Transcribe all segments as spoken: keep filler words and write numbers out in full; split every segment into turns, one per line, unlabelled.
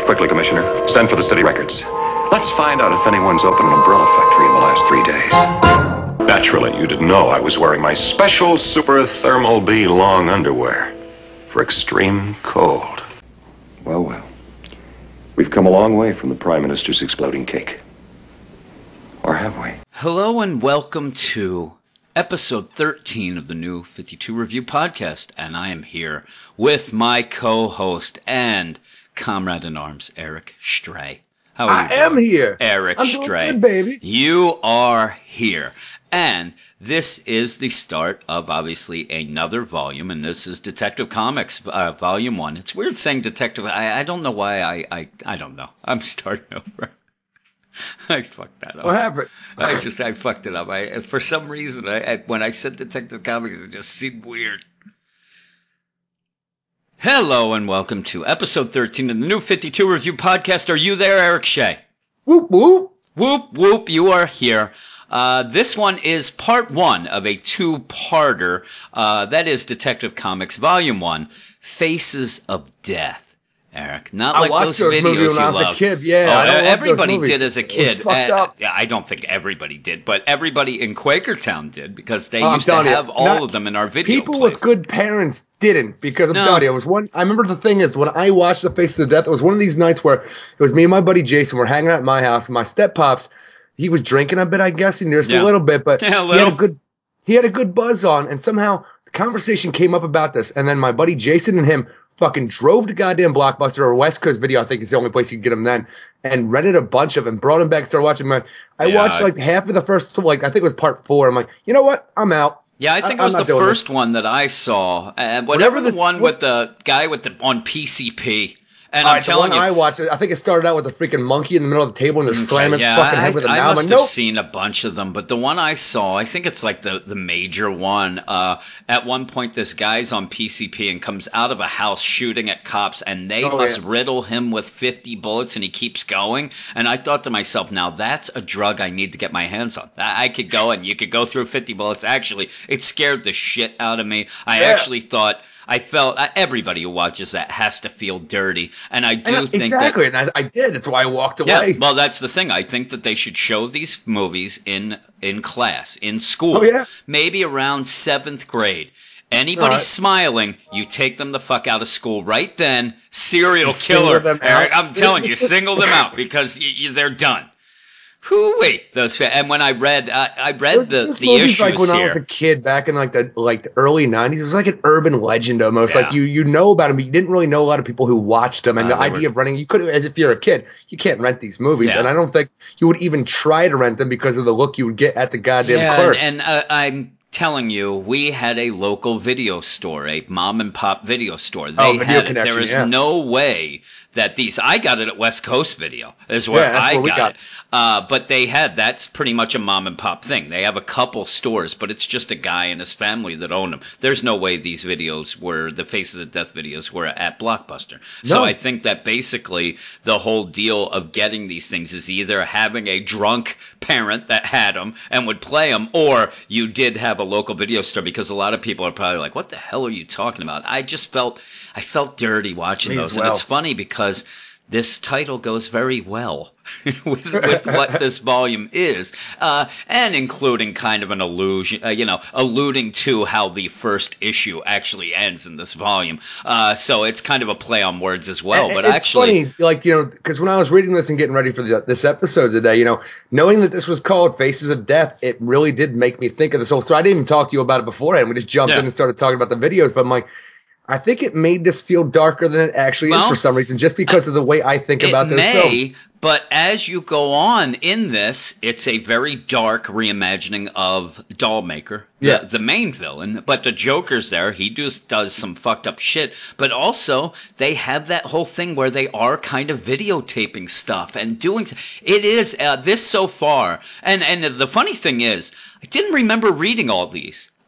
Quickly, Commissioner. Send for the city records. Let's find out if anyone's opened an umbrella factory in the last three days. Naturally, you didn't know I was wearing my special Super Thermal B long underwear for extreme cold. Well, well. We've come a long way from the Prime Minister's exploding cake. Or have we?
Hello and welcome to episode thirteen of the New fifty-two Review Podcast. And I am here with my co-host and comrade in arms, Eric Stray. How are
I
you doing?
am here.
Eric
I'm doing
Stray.
good, baby.
You are here. And this is the start of, obviously, another volume, and this is Detective Comics, uh, Volume one. It's weird saying Detective. I, I don't know why I, I... I don't know. I'm starting over. I fucked that up.
What happened?
I just, I fucked it up. I, for some reason, I, I when I said Detective Comics, it just seemed weird. Hello and welcome to episode thirteen of the New fifty-two Review Podcast. Are you there, Eric Shea?
Whoop, whoop.
Whoop, whoop, you are here. Uh, this one is part one of a two-parter. Uh, that is Detective Comics Volume one, Faces of Death. Eric, not
I
like
watched
those,
those
videos
movies when
you
I was
love.
a kid. Yeah,
oh,
I don't love
everybody
those movies.
did as a
It was
kid.
fucked
Uh,
up.
I don't think everybody did, but everybody in Quakertown did because they
Oh, I'm
used to
telling you,
have all
not-
of them in our video
People
plays.
with good parents didn't, because I'm
No.
telling you, it was one. I remember the thing is, when I watched The Faces of Death, it was one of these nights where it was me and my buddy Jason. We're hanging out at my house. My step pops, he was drinking a bit, I guess, and just
Yeah.
a little bit, but
Yeah, a
he had
little.
a good, he had a good buzz on, and somehow the conversation came up about this, and then my buddy Jason and him fucking drove to goddamn Blockbuster or West Coast Video, I think is the only place you could get them then, and rented a bunch of them, brought them back, started watching them. I
Yeah,
watched
I-
like half of the first, like I think it was part four. I'm like, you know what? I'm out.
Yeah, I think
I-
it was
I'm not
the
doing
first one that I saw. And whatever,
Whatever
the
this-
one
what-
with the guy with the on P C P. And
All
I'm
right, the
telling
one
you,
I watched, I think it started out with a freaking monkey in the middle of the table, and they're
Okay,
slamming its
yeah,
fucking
I,
head with a
I
mallet.
must
I'm
have
like, nope.
seen a bunch of them, but the one I saw, I think it's like the, the major one. Uh, at one point, this guy's on P C P and comes out of a house shooting at cops, and they
Oh,
must
yeah.
riddle him with fifty bullets, and he keeps going. And I thought to myself, now that's a drug I need to get my hands on. I, I could go and you could go through fifty bullets. Actually, it scared the shit out of me. I
Yeah.
actually thought. I felt uh, everybody who watches that has to feel dirty, and I do
And I-
think
exactly,
that
and I, I did. That's why I walked away.
yeah, well, that's the thing. I think that they should show these movies in in class, in school.
Oh, yeah?
Maybe around seventh grade. Anybody
All right.
smiling, you take them the fuck out of school right then. Serial
You single
killer.
them
Eric,
out.
I'm telling you, single them out because y y they're done. Who wait those? Fa- and when I read, uh, I read
Those,
the
those
the
movies,
issues
like when
here.
I was a kid back in like the like the early nineties, it was like an urban legend almost.
Yeah.
Like you you know about them, but you didn't really know a lot of people who watched them. And
Uh,
the
they
idea
were-
of renting, you could, as if you're a kid, you can't rent these movies.
Yeah.
And I don't think you would even try to rent them because of the look you would get at the goddamn
Yeah,
clerk.
and, and uh, I'm telling you, we had a local video store, a mom and pop video store. They
Oh, Video
had it.
Connection,
There is
yeah.
no way that these. I got it at West Coast Video, is where
Yeah, that's
I
where we
got,
got
it. Uh, but they had that's pretty much a mom and pop thing. They have a couple stores, but it's just a guy and his family that own them. There's no way these videos were the Faces of Death videos were at Blockbuster. So
No.
I think that basically the whole deal of getting these things is either having a drunk parent that had them and would play them, or you did have a local video store, because a lot of people are probably like, what the hell are you talking about? I just felt, I felt dirty watching
Me
those.
as
And
well.
it's funny because this title goes very well with, with what this volume is, uh, and including kind of an allusion, uh, you know, alluding to how the first issue actually ends in this volume. Uh, so it's kind of a play on words as well.
And
but
it's
actually,
funny, like, you know, because when I was reading this and getting ready for the, this episode today, you know, knowing that this was called Faces of Death, it really did make me think of this whole. So I didn't even talk to you about it beforehand. We just jumped
Yeah.
in and started talking about the videos. But I'm like, I think it made this feel darker than it actually
Well,
is for some reason, just because of the way I think
it
about those
may,
films.
but as you go on in this, it's a very dark reimagining of Dollmaker, the,
Yeah.
the main villain. But the Joker's there. He just does some fucked up shit. But also, they have that whole thing where they are kind of videotaping stuff and doing. It is uh, this so far. And, and the funny thing is, I didn't remember reading all these.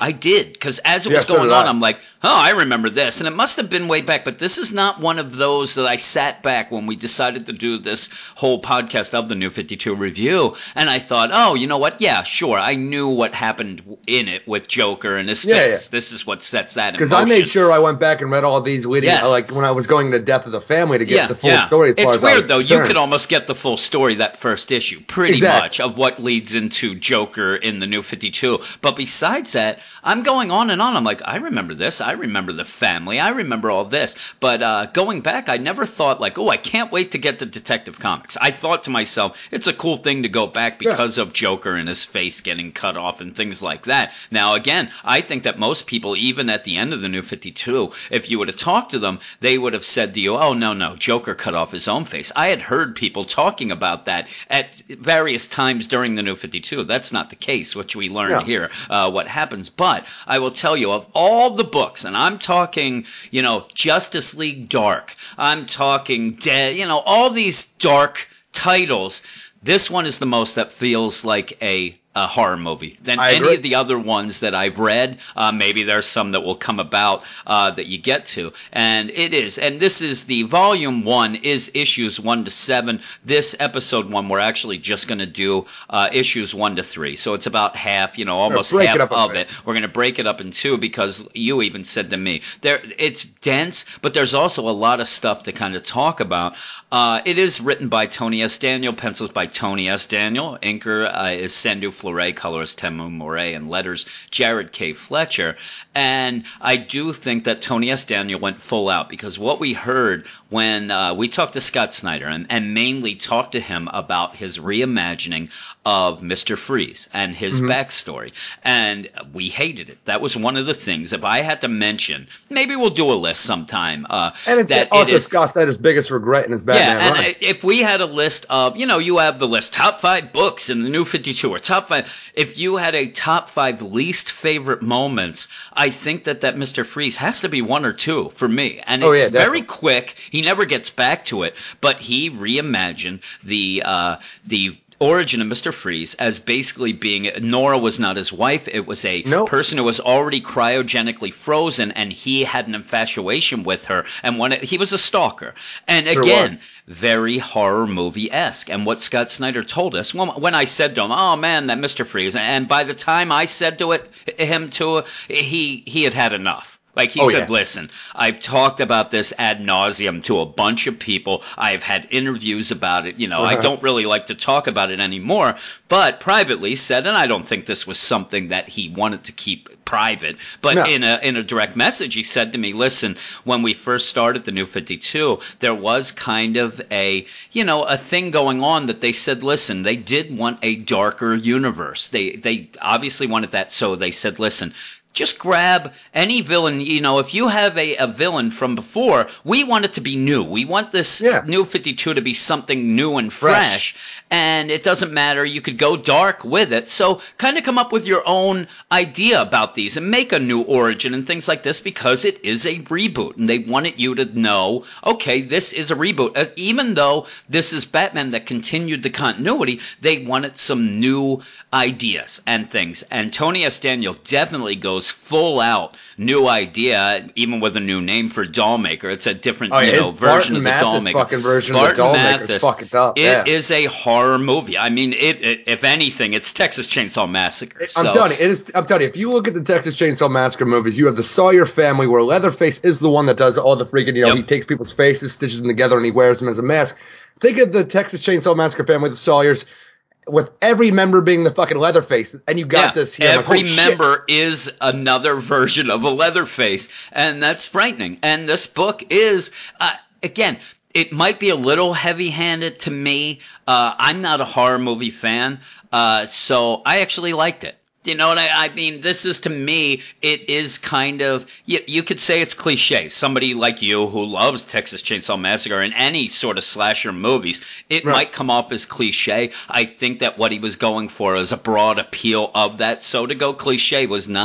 I did, because as it
Yeah,
was
so
going
did
on,
I.
I'm like, oh, I remember this. And it must have been way back, but this is not one of those that I sat back when we decided to do this whole podcast of the New fifty-two review. And I thought, oh, you know what? Yeah, sure. I knew what happened in it with Joker and his
Yeah,
face.
yeah.
This is what sets that in
Because
motion.
I made sure I went back and read all these leading,
Yes.
like when I was going into Death of the Family to get
Yeah,
the full
yeah.
story as far
it's
as I
weird,
was
though.
concerned.
You could almost get the full story that first issue, pretty
Exactly.
much, of what leads into Joker in the New fifty-two. But besides that, I'm going on and on. I'm like, I remember this. I remember the family. I remember all this. But uh, going back, I never thought like, oh, I can't wait to get to Detective Comics. I thought to myself, it's a cool thing to go back because yeah. of Joker and his face getting cut off and things like that. Now, again, I think that most people, even at the end of the New fifty-two, if you would have talked to them, they would have said to you, oh, no, no, Joker cut off his own face. I had heard people talking about that at various times during the New fifty-two. That's not the case, which we learned
Yeah.
here, uh, what happens. But I will tell you, of all the books, and I'm talking, you know, Justice League Dark, I'm talking Dead, you know, all these dark titles, this one is the most that feels like a a horror movie than
I
any
agree.
of the other ones that I've read. Uh, maybe there's some that will come about uh, that you get to. And it is. And this is the volume one is issues one to seven. This episode one, we're actually just going to do uh, issues one to three. So it's about half, you know, almost
break
half
it up a
of
bit.
it. We're going to break it up in two because you even said to me, there it's dense, but there's also a lot of stuff to kind of talk about. Uh, it is written by Tony S. Daniel, pencils by Tony S. Daniel. Inker uh, is Sendu Fleury, colorist Temu Moret, and letters Jared K. Fletcher. And I do think that Tony S. Daniel went full out because what we heard when uh, we talked to Scott Snyder and, and mainly talked to him about his reimagining of Mister Freeze and his mm-hmm. backstory. And we hated it. That was one of the things. If I had to mention, maybe we'll do a list sometime. Uh,
and it's
that
also
it is,
Scott Snyder's biggest regret in his Batman
yeah, and
run.
if we had a list of, you know, you have the list, top five books in the New fifty-two or top five, if you had a top five least favorite moments, I think that that Mister Freeze has to be one or two for me. And
oh,
it's
yeah,
very quick. He never gets back to it, but he reimagined the uh, the origin of Mister Freeze as basically being Nora was not his wife. It was a
nope.
person who was already cryogenically frozen, and he had an infatuation with her. And when it, he was a stalker, and
sure
again,
was.
very horror movie esque. And what Scott Snyder told us when, when I said to him, "Oh man, that Mister Freeze," and by the time I said to it him to it, he he had had enough. Like he
oh,
said,
yeah.
listen, I've talked about this ad nauseum to a bunch of people. I've had interviews about it. You know, uh-huh. I don't really like to talk about it anymore, but privately said, and I don't think this was something that he wanted to keep private, but
no.
in a in a direct message, he said to me, listen, when we first started the New fifty-two, there was kind of a, you know, a thing going on that they said, listen, they did want a darker universe. They, they obviously wanted that, so they said, listen, just grab any villain. You know, if you have a, a villain from before, we want it to be new. We want this
yeah.
New fifty-two to be something new and fresh. fresh. And it doesn't matter. You could go dark with it. So kind of come up with your own idea about these and make a new origin and things like this because it is a reboot. And they wanted you to know, okay, this is a reboot. Uh, even though this is Batman that continued the continuity, they wanted some new ideas and things. And Tony S. Daniel definitely goes full out new idea, even with a new name for Dollmaker. It's a different,
oh, yeah,
you know, version
Barton
of the
Mathis
Dollmaker.
Fucking version
Barton
of the
Mathis
is fucking tough.
It
yeah.
is a horror movie. I mean, it, it if anything, it's Texas Chainsaw Massacre.
I'm
so.
telling you, it is. I'm telling you, if you look at the Texas Chainsaw Massacre movies, you have the Sawyer family, where Leatherface is the one that does all the freaking. You know,
yep.
he takes people's faces, stitches them together, and he wears them as a mask. Think of the Texas Chainsaw Massacre family, the Sawyers, with every member being the fucking Leatherface, and you got
yeah,
this here.
Every
like, oh,
member
shit.
is another version of a Leatherface, and that's frightening. And this book is, uh, again, it might be a little heavy-handed to me. Uh, I'm not a horror movie fan, uh, so I actually liked it. You know what I, I mean? This is, to me, it is kind of, you, you could say it's cliche. Somebody like you who loves Texas Chainsaw Massacre and any sort of slasher movies, it
Right.
might come off as cliche. I think that what he was going for is a broad appeal of that. So to go cliche was not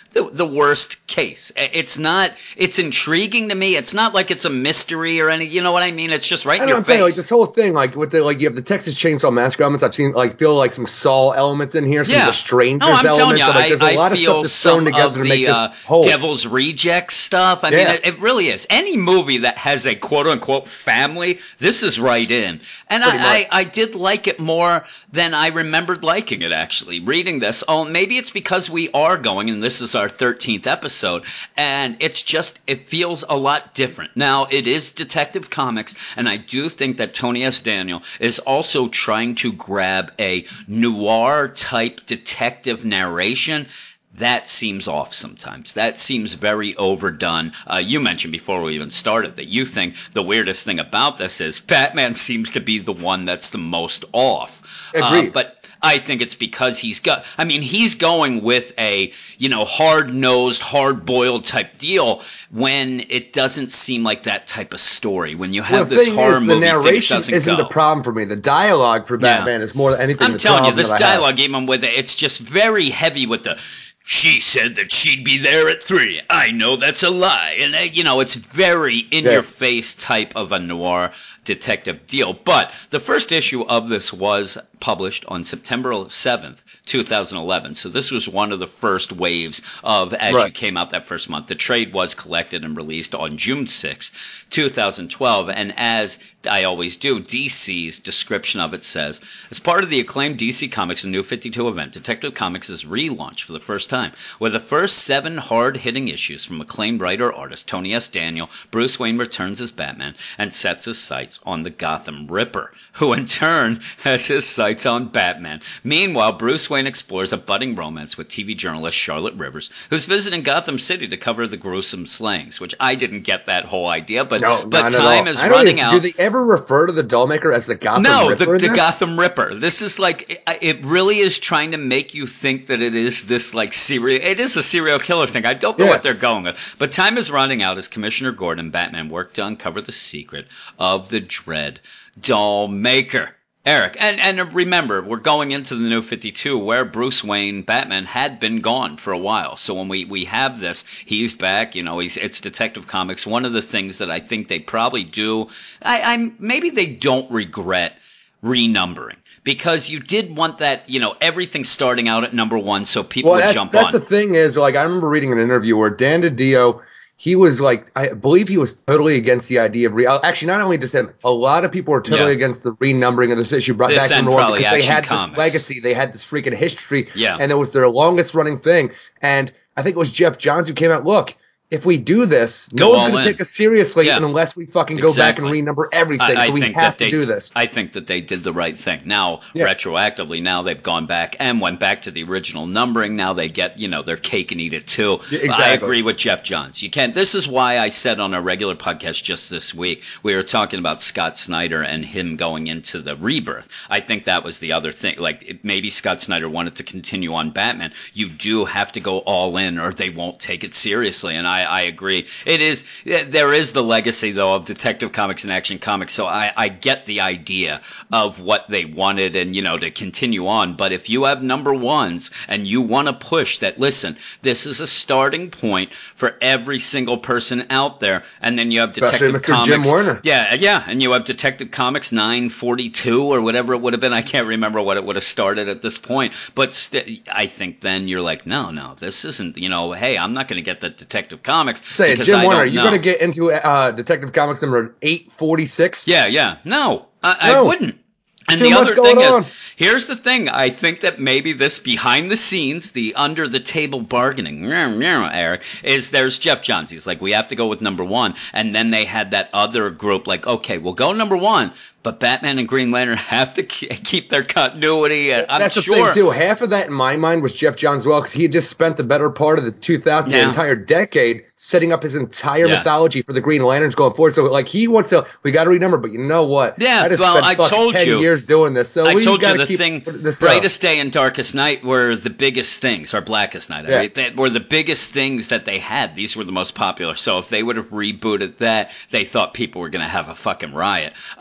the, the worst case. It's not, it's intriguing to me. It's not like it's a mystery or any, you know what I mean? It's just right
I
in
know
your
I'm
face.
saying, like, this whole thing, like, with the, like, you have the Texas Chainsaw Massacre elements. I've seen, like, feel like some Saw elements in here, some
Yeah.
of the Strangers
No, I'm
elements.
telling you,
so, like, there's a
I,
lot
I
of
feel
stuff that's
some
thrown together
of
to make
the
this
uh,
whole.
Devil's Reject stuff. I
Yeah.
mean, it, it really is. Any movie that has a quote-unquote family, this is right in. And
Pretty
I, I,
much.
I did like it more than I remembered liking it, actually, reading this. Oh, maybe it's because we are going, and this is our thirteenth episode, and it's just, it feels a lot different. Now, it is Detective Comics, and I do think that Tony S. Daniel is also trying to grab a noir-type detective narration. That seems off sometimes. That seems very overdone. Uh, you mentioned before we even started that you think the weirdest thing about this is Batman seems to be the one that's the most off.
Agreed.
Uh, but I think it's because he's got, I mean, he's going with a, you know, hard-nosed, hard-boiled type deal when it doesn't seem like that type of story. When you have
Well, the
this
thing
horror
is, the
movie thing, it
narration
doesn't
isn't
go.
the problem for me. The dialogue for Batman
Yeah.
is more than anything.
I'm
the
telling you,
problem
this
that I have.
dialogue, even with it, it's just very heavy with the, she said that she'd be there at three. I know that's a lie. And, uh, you know, it's very in-your-face type of a noir detective deal. But the first issue of this was published on September seventh, two thousand eleven. So this was one of the first waves of, as
Right.
you came out that first month. The trade was collected and released on June sixth, two thousand twelve. And as I always do, D C's description of it says, as part of the acclaimed D C Comics and New fifty-two event, Detective Comics is relaunched for the first time. With the first seven hard-hitting issues from acclaimed writer-artist Tony S. Daniel, Bruce Wayne returns as Batman and sets his sights on the Gotham Ripper, who in turn has his sights on Batman. Meanwhile, Bruce Wayne explores a budding romance with T V journalist Charlotte Rivers, who's visiting Gotham City to cover the gruesome slayings, which I didn't get that whole idea, but,
No,
but
not
time
at all.
is
I don't
running
even,
out.
Do they ever refer to the Dollmaker as the Gotham
No,
Ripper
the,
in
the
this?
Gotham Ripper. This is like, it, it really is trying to make you think that it is this like serial, it is a serial killer thing. I don't know
Yeah.
what they're going with. But time is running out as Commissioner Gordon and Batman work to uncover the secret of the dread Dollmaker. Eric, and, and remember, we're going into the New fifty-two where Bruce Wayne, Batman, had been gone for a while. So when we, we have this, he's back, you know, he's it's Detective Comics. One of the things that I think they probably do, I, I'm maybe they don't regret renumbering. Because you did want that, you know, everything starting out at number one so people
Well,
would
that's,
jump
that's
on.
the thing is, like, I remember reading an interview where Dan DiDio, he was like, I believe he was totally against the idea of re. Actually, not only just him, a lot of people were totally
Yeah.
against the renumbering of this issue brought
This
back to
and
number one
probably
because they
Action
had
Comics.
this legacy, they had this freaking history,
Yeah.
and it was their longest running thing. And I think it was Jeff Johns who came out, look, if we do this,
Go
no one's
all
going to
in.
take us seriously
Yeah.
unless we fucking go
Exactly.
back and renumber everything.
I, I
so we
think
have
that
to
they,
do this.
I think that they did the right thing. Now,
Yeah.
retroactively, now they've gone back and went back to the original numbering. Now they get, you know, their cake and eat it too.
Yeah,
I
exactly.
agree with Jeff Johns. You can't. This is why I said on our regular podcast just this week, we were talking about Scott Snyder and him going into the rebirth. I think that was the other thing. Like, it, maybe Scott Snyder wanted to continue on Batman. You do have to go all in or they won't take it seriously. And I, I agree. It is, there is the legacy, though, of Detective Comics and Action Comics. So I, I get the idea of what they wanted and, you know, to continue on. But if you have number ones and you want to push that, listen, this is a starting point for every single person out there. And then you have
Especially
Detective
Mister
Comics.
Jim Warner.
Yeah, yeah. And you have Detective Comics nine forty-two or whatever it would have been. I can't remember what it would have started at this point. But st- I think then you're like, no, no, this isn't, you know, hey, I'm not going to get the Detective Comics.
Say,
because
Jim
I
Warner,
don't
you're
know.
going to get into uh, Detective Comics number eight forty-six?
Yeah, yeah. No, I, I
No.
wouldn't. And
Too
the
much
other
going
thing
on.
is, here's the thing. I think that maybe this behind the scenes, the under the table bargaining, Eric, is there's Jeff Johns. He's like, we have to go with number one. And then they had that other group like, okay, we'll go number one, but Batman and Green Lantern have to keep their continuity. And I'm
That's the
sure.
thing, too. Half of that, in my mind, was Jeff Johns as well, because he had just spent the better part of the two thousands,
Yeah.
the entire decade, setting up his entire
Yes.
mythology for the Green Lanterns going forward. So, like, he wants to, we got to renumber, but you know what?
Yeah,
I just
well,
spent
I
fucking
told
ten
you.
years doing this, so
I
we
told you
gotta
the
keep
thing,
this up.
Brightest Day and Darkest Night were the biggest things, or Blackest Night. I
Yeah.
mean, they were the biggest things that they had. These were the most popular. So if they would have rebooted that, they thought people were going to have a fucking riot. Uh, now,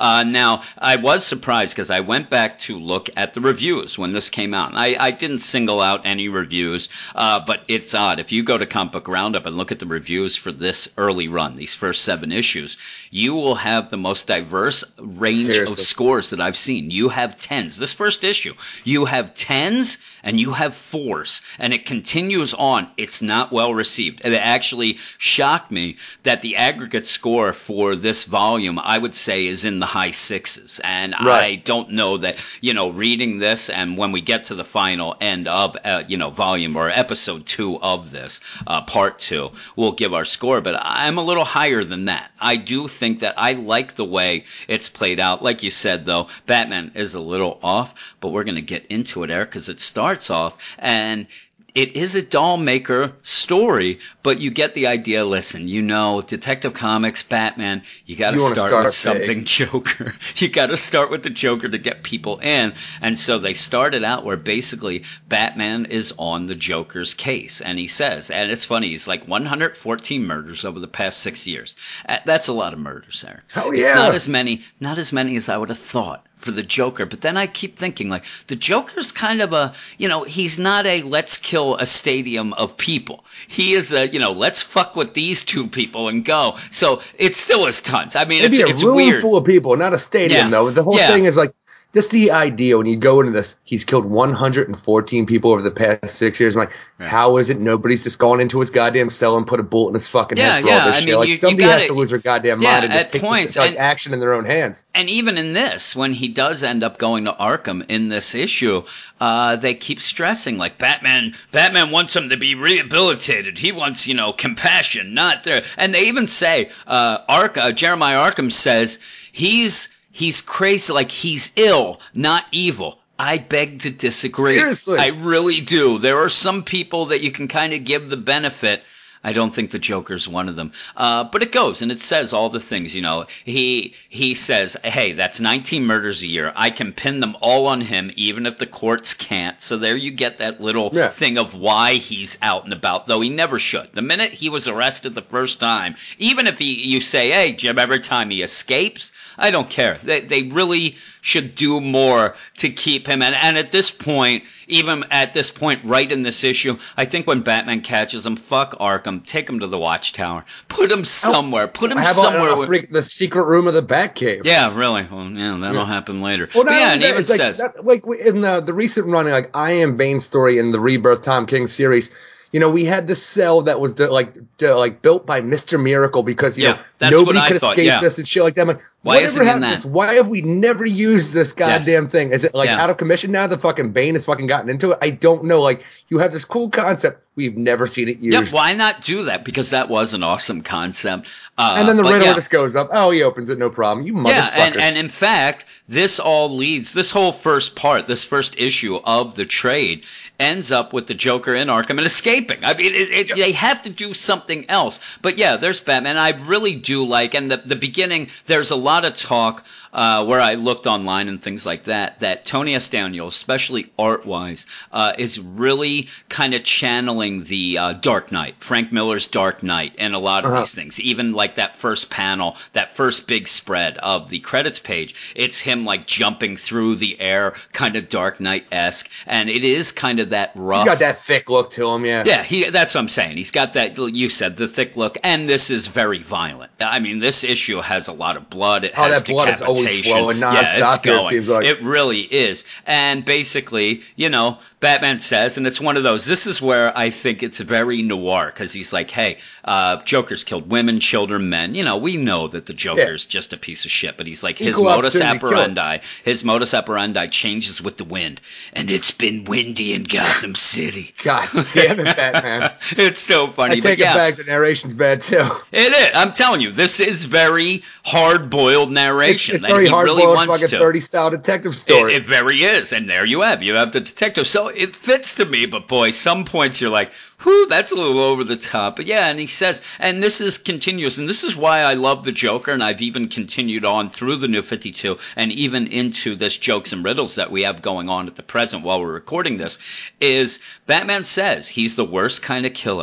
Now, I was surprised because I went back to look at the reviews when this came out. I, I didn't single out any reviews, uh, but it's odd. If you go to Comic Book Roundup and look at the reviews for this early run, these first seven issues, you will have the most diverse range
Seriously.
of scores that I've seen. You have tens. This first issue, you have tens and you have fours, and it continues on. It's not well received. And it actually shocked me that the aggregate score for this volume, I would say, is in the high sixes. And
Right.
I don't know that, you know, reading this and when we get to the final end of, uh, you know, volume or episode two of this, uh, part two, we'll give our score. But I'm a little higher than that. I do think that I like the way it's played out. Like you said, though, Batman is a little off, but we're going to get into it, Eric, because it starts off and it is a doll maker story, but you get the idea. Listen, you know, Detective Comics, Batman, you got to
You wanna
start,
start
with
big.
something Joker. You got to start with the Joker to get people in. And so they started out where basically Batman is on the Joker's case. And he says, and it's funny, he's like one hundred fourteen murders over the past six years. Uh, That's a lot of murders, Eric.
Hell
It's
yeah.
not as many, not as many as I would have thought for the Joker. But then I keep thinking, like, the Joker's kind of a, you know, he's not a let's kill a stadium of people. He is a, you know, let's fuck with these two people and go. So it still is tons. I mean,
Maybe
it's,
a
it's
room
weird.
full of people, not a stadium,
Yeah.
though. The whole
Yeah.
thing is like, this the idea when you go into this. He's killed one hundred fourteen people over the past six years. I'm like,
Yeah.
how is it nobody's just gone into his goddamn cell and put a bullet in his fucking
Yeah,
head for all
yeah,
this
I
shit?
mean,
Like
you- you
somebody
gotta-
has to lose their goddamn
yeah,
mind and just
at
take
points,
this, like
and-
action in their own hands.
And even in this, when he does end up going to Arkham in this issue, uh, they keep stressing like Batman. Batman wants him to be rehabilitated. He wants, you know, compassion, not there. And they even say, uh, Ark, uh, Jeremiah Arkham says he's he's crazy, like he's ill, not evil. I beg to disagree.
Seriously.
I really do. There are some people that you can kind of give the benefit. I don't think the Joker's one of them. Uh, but it goes and it says all the things, you know. He he says, hey, that's nineteen murders a year. I can pin them all on him, even if the courts can't. So there you get that little
Yeah.
thing of why he's out and about, though he never should. The minute he was arrested the first time, even if he, you say, hey, Jim, every time he escapes, I don't care. They, they really should do more to keep him. And, and at this point, even at this point, right in this issue, I think when Batman catches him, fuck Arkham, take him to the Watchtower, put him somewhere, put him
How about
somewhere.
uh,
where-
freak, the secret room of the Batcave?
yeah, really. Well, yeah, that'll
Yeah.
happen later.
Well,
But
not
yeah,
only
and
that,
even
it's like,
says,
that, like in the the recent running, like I Am Bane story in the Rebirth Tom King series. You know, we had this cell that was the, like the, like built by Mister Miracle because you
Yeah,
know
that's
nobody
what I
could
thought,
escape
yeah.
this and shit like that. I'm like,
Why
whatever
isn't he in
happened to
that?
this? Why have we never used this goddamn thing? Is it like
Yeah.
out of commission now? The fucking Bane has fucking gotten into it. I don't know. Like you have this cool concept, we've never seen it used.
yeah, why not do that? Because that was an awesome concept. Uh,
and then the
but
Riddler
yeah.
just goes up. Oh, he opens it, no problem. You motherfuckers.
Yeah, and, and in fact, this all leads, this whole first part, this first issue of the trade ends up with the Joker in Arkham and escaping. I mean, it, it, they have to do something else. But yeah, there's Batman. I really do like, and the, the beginning, there's a lot of talk uh, where I looked online and things like that, that Tony S. Daniels, especially art-wise, uh, is really kind of channeling the uh, Dark Knight, Frank Miller's Dark Knight, and a lot of
Uh-huh.
these things. Even like that first panel, that first big spread of the credits page, it's him like jumping through the air, kind of Dark Knight-esque, and it is kind of that rough.
He's got that thick look to him, yeah.
Yeah, he, that's what I'm saying. He's got that, you said, the thick look, and this is very violent. I mean, this issue has a lot of blood. It
Oh,
has
that blood is always
decapitation.
flowing
Yeah,
nonstop
it's
here, it
going.
seems like.
It really is. And basically, you know, Batman says, and it's one of those, this is where I think it's very noir, because he's like, hey, uh, Joker's killed women, children, men. You know, we know that the Joker's just a piece of shit, but he's like, his
Equal
modus
opportunity killer.
operandi, his modus operandi changes with the wind. And it's been windy in Gotham City.
God damn it, Batman.
It's so funny.
I take
but yeah,
it back. The narration's bad too.
it is. I'm telling you, this is very hard-boiled
It's,
narration.
it's
that
very
he
hard
really
boiled,
wants
fucking
to.
thirty style detective
It,
story.
it very is, and there you have you have the detective. So it fits to me, but boy, some points you're like, whew, that's a little over the top. But yeah, and he says, and this is continuous, and this is why I love the Joker, and I've even continued on through the New fifty-two, and even into this jokes and riddles that we have going on at the present while we're recording this, is Batman says he's the worst kind of killer.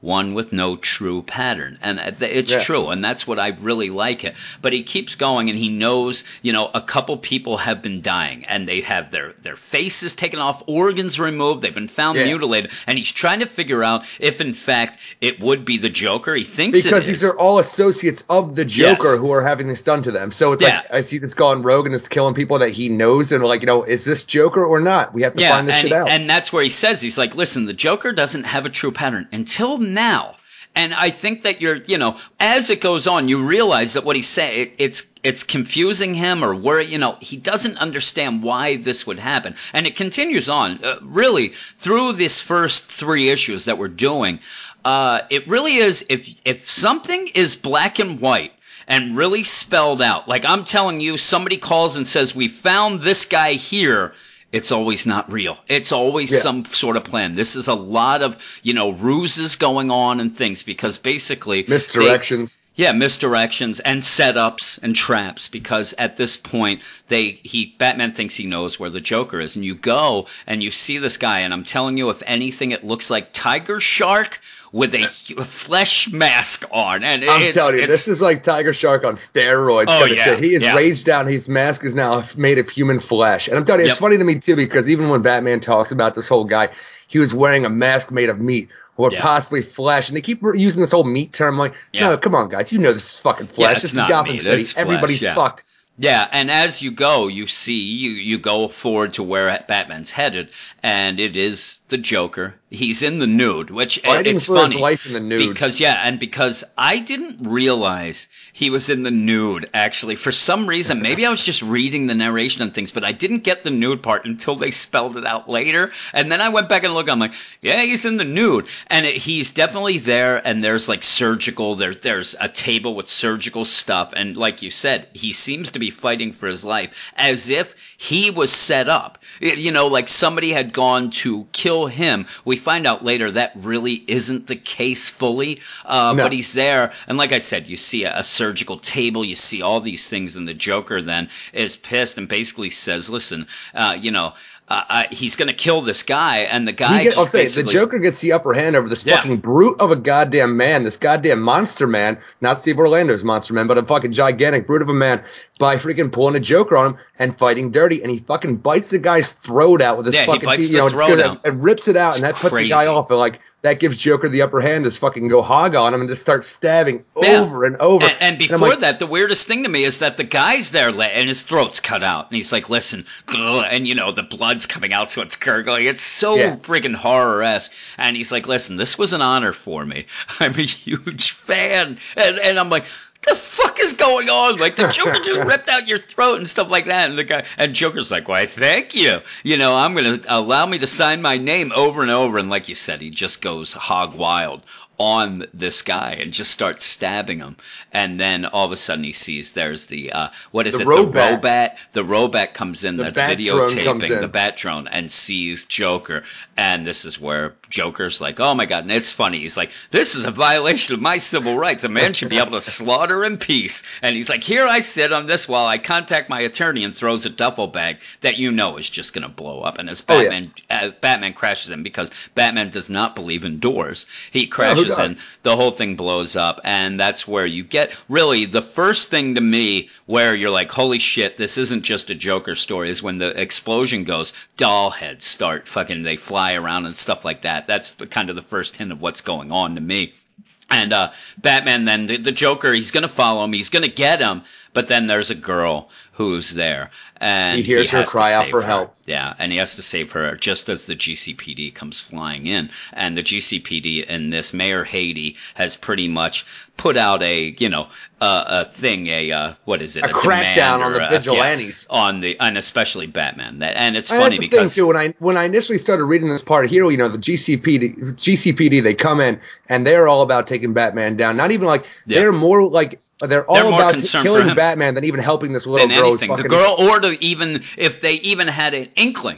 one with no true pattern. And it's
Yeah.
true, and that's what I really like it. But he keeps going, and he knows, you know, a couple people have been dying, and they have their, their faces taken off, organs removed, they've been found
Yeah.
mutilated, and he's trying to figure out if, in fact, it would be the Joker. He thinks
Because
it
these
is.
are all associates of the Joker
Yes.
who are having this done to them. So it's
Yeah.
like, I see this gone rogue and is killing people that he knows, and like, you know, is this Joker or not? We have to
Yeah,
find this
and,
shit out.
and that's where he says, he's like, listen, the Joker doesn't have a true pattern until now. And I think that you're, you know, as it goes on, you realize that what he's saying, it, it's it's confusing him, or where, you know, he doesn't understand why this would happen. And it continues on, uh, really, through this first three issues that we're doing. Uh, it really is, if if something is black and white and really spelled out, like I'm telling you, somebody calls and says, we found this guy here, it's always not real. It's always
Yeah.
some sort of plan. This is a lot of, you know, ruses going on and things, because basically
Misdirections.
They, yeah, misdirections and setups and traps, because at this point they he Batman thinks he knows where the Joker is, and you go and you see this guy, and I'm telling you, if anything, it looks like Tiger Shark with a flesh mask on. And
I'm
it's,
telling you,
it's,
this is like Tiger Shark on steroids.
Oh,
kind of
yeah,
shit. He is
yeah.
raged out. His mask is now made of human flesh. And I'm telling you, it's
Yep.
funny to me, too, because even when Batman talks about this whole guy, he was wearing a mask made of meat or
Yeah.
possibly flesh. And they keep using this whole meat term. Like,
Yeah.
no, come on, guys. You know this is fucking flesh.
Yeah, it's
this is
not
Gotham
meat,
City.
it's flesh,
Everybody's
yeah.
fucked.
Yeah, and as you go, you see, you, you go forward to where Batman's headed, and it is the Joker. He's in the nude, which
Fighting
it's
for
funny.
his life in the nude.
Because, yeah, and because I didn't realize he was in the nude, actually. For some reason, maybe I was just reading the narration and things, but I didn't get the nude part until they spelled it out later. And then I went back and looked, I'm like, yeah, he's in the nude. And it, he's definitely there, and there's like surgical, there, there's a table with surgical stuff. And like you said, he seems to be fighting for his life as if he was set up. You know, like somebody had gone to kill him. We find out later that really isn't the case fully, uh,
No.
but he's there. And like I said, you see a, a surgical table, you see all these things, and the Joker then is pissed and basically says, listen, uh, you know, uh, uh, he's going to kill this guy, and the guy
He get, I'll
just
say, the
basically...
Joker gets the upper hand over this
Yeah.
fucking brute of a goddamn man, this goddamn monster man, not Steve Orlando's monster man, but a fucking gigantic brute of a man, by freaking pulling a Joker on him and fighting dirty, and he fucking bites the guy's throat out with his
Yeah, he
fucking
bites
teeth,
the
you know, just
throat
goes
out.
and rips it out,
It's
and that puts the guy
crazy.
off, and like, that gives Joker the upper hand to just fucking go hog on him and just start stabbing
Yeah.
over and over.
And, and
I'm
before
like,
that, the weirdest thing to me is that the guy's there la- and his throat's cut out. And he's like, listen, ugh, and you know, the blood's coming out, so it's gurgling. It's so
Yeah.
friggin' horror-esque. And he's like, listen, this was an honor for me. I'm a huge fan. And, and I'm like, the fuck is going on? Like, the Joker just ripped out your throat and stuff like that. And the guy, and Joker's like, why, thank you. You know, I'm going to allow me to sign my name over and over. And like you said, he just goes hog wild on this guy and just starts stabbing him. And then all of a sudden he sees there's the, uh, what is
The
it?
Robat.
The Robat. The Robat comes in
The
that's
Bat drone comes
videotaping
in.
the Bat drone and sees Joker. And this is where Joker's like, oh my God. And it's funny. He's like, this is a violation of my civil rights. A man should be able to slaughter in peace. And he's like, here I sit on this while I contact my attorney, and throws a duffel bag that you know is just going to blow up. And as
Oh, yeah.
Batman, uh, Batman crashes in, because Batman does not believe in doors. He crashes
does?
in, the whole thing blows up, and that's where you get really the first thing to me where you're like, holy shit, this isn't just a Joker story, is when the explosion goes, doll heads start fucking, they fly around and stuff like that. That's the kind of the first hint of what's going on to me. And uh, Batman then, the, the Joker, he's going to follow him, he's going to get him, but then there's a girl who's there. And
He hears her
has to
cry out
save
for
her.
help.
Yeah, and he has to save her just as the G C P D comes flying in. And the G C P D in this, Mayor Haiti, has pretty much put out a, you know, uh, a thing, a, uh, what is it?
A crackdown
demand
on
or
the
a-
vigilantes.
yeah, on the, and especially Batman. That, and it's
And
funny
that's the
because...
thing too. When I when I initially started reading this part here, you know, the G C P D, G C P D, they come in and they're all about taking Batman down. Not even like
Yeah.
they're more like they're all
They're more
about
concerned for
killing
him.
Batman than even helping this little
than
girl. who's
anything. The
fucking-
girl, or to even, if they even had an inkling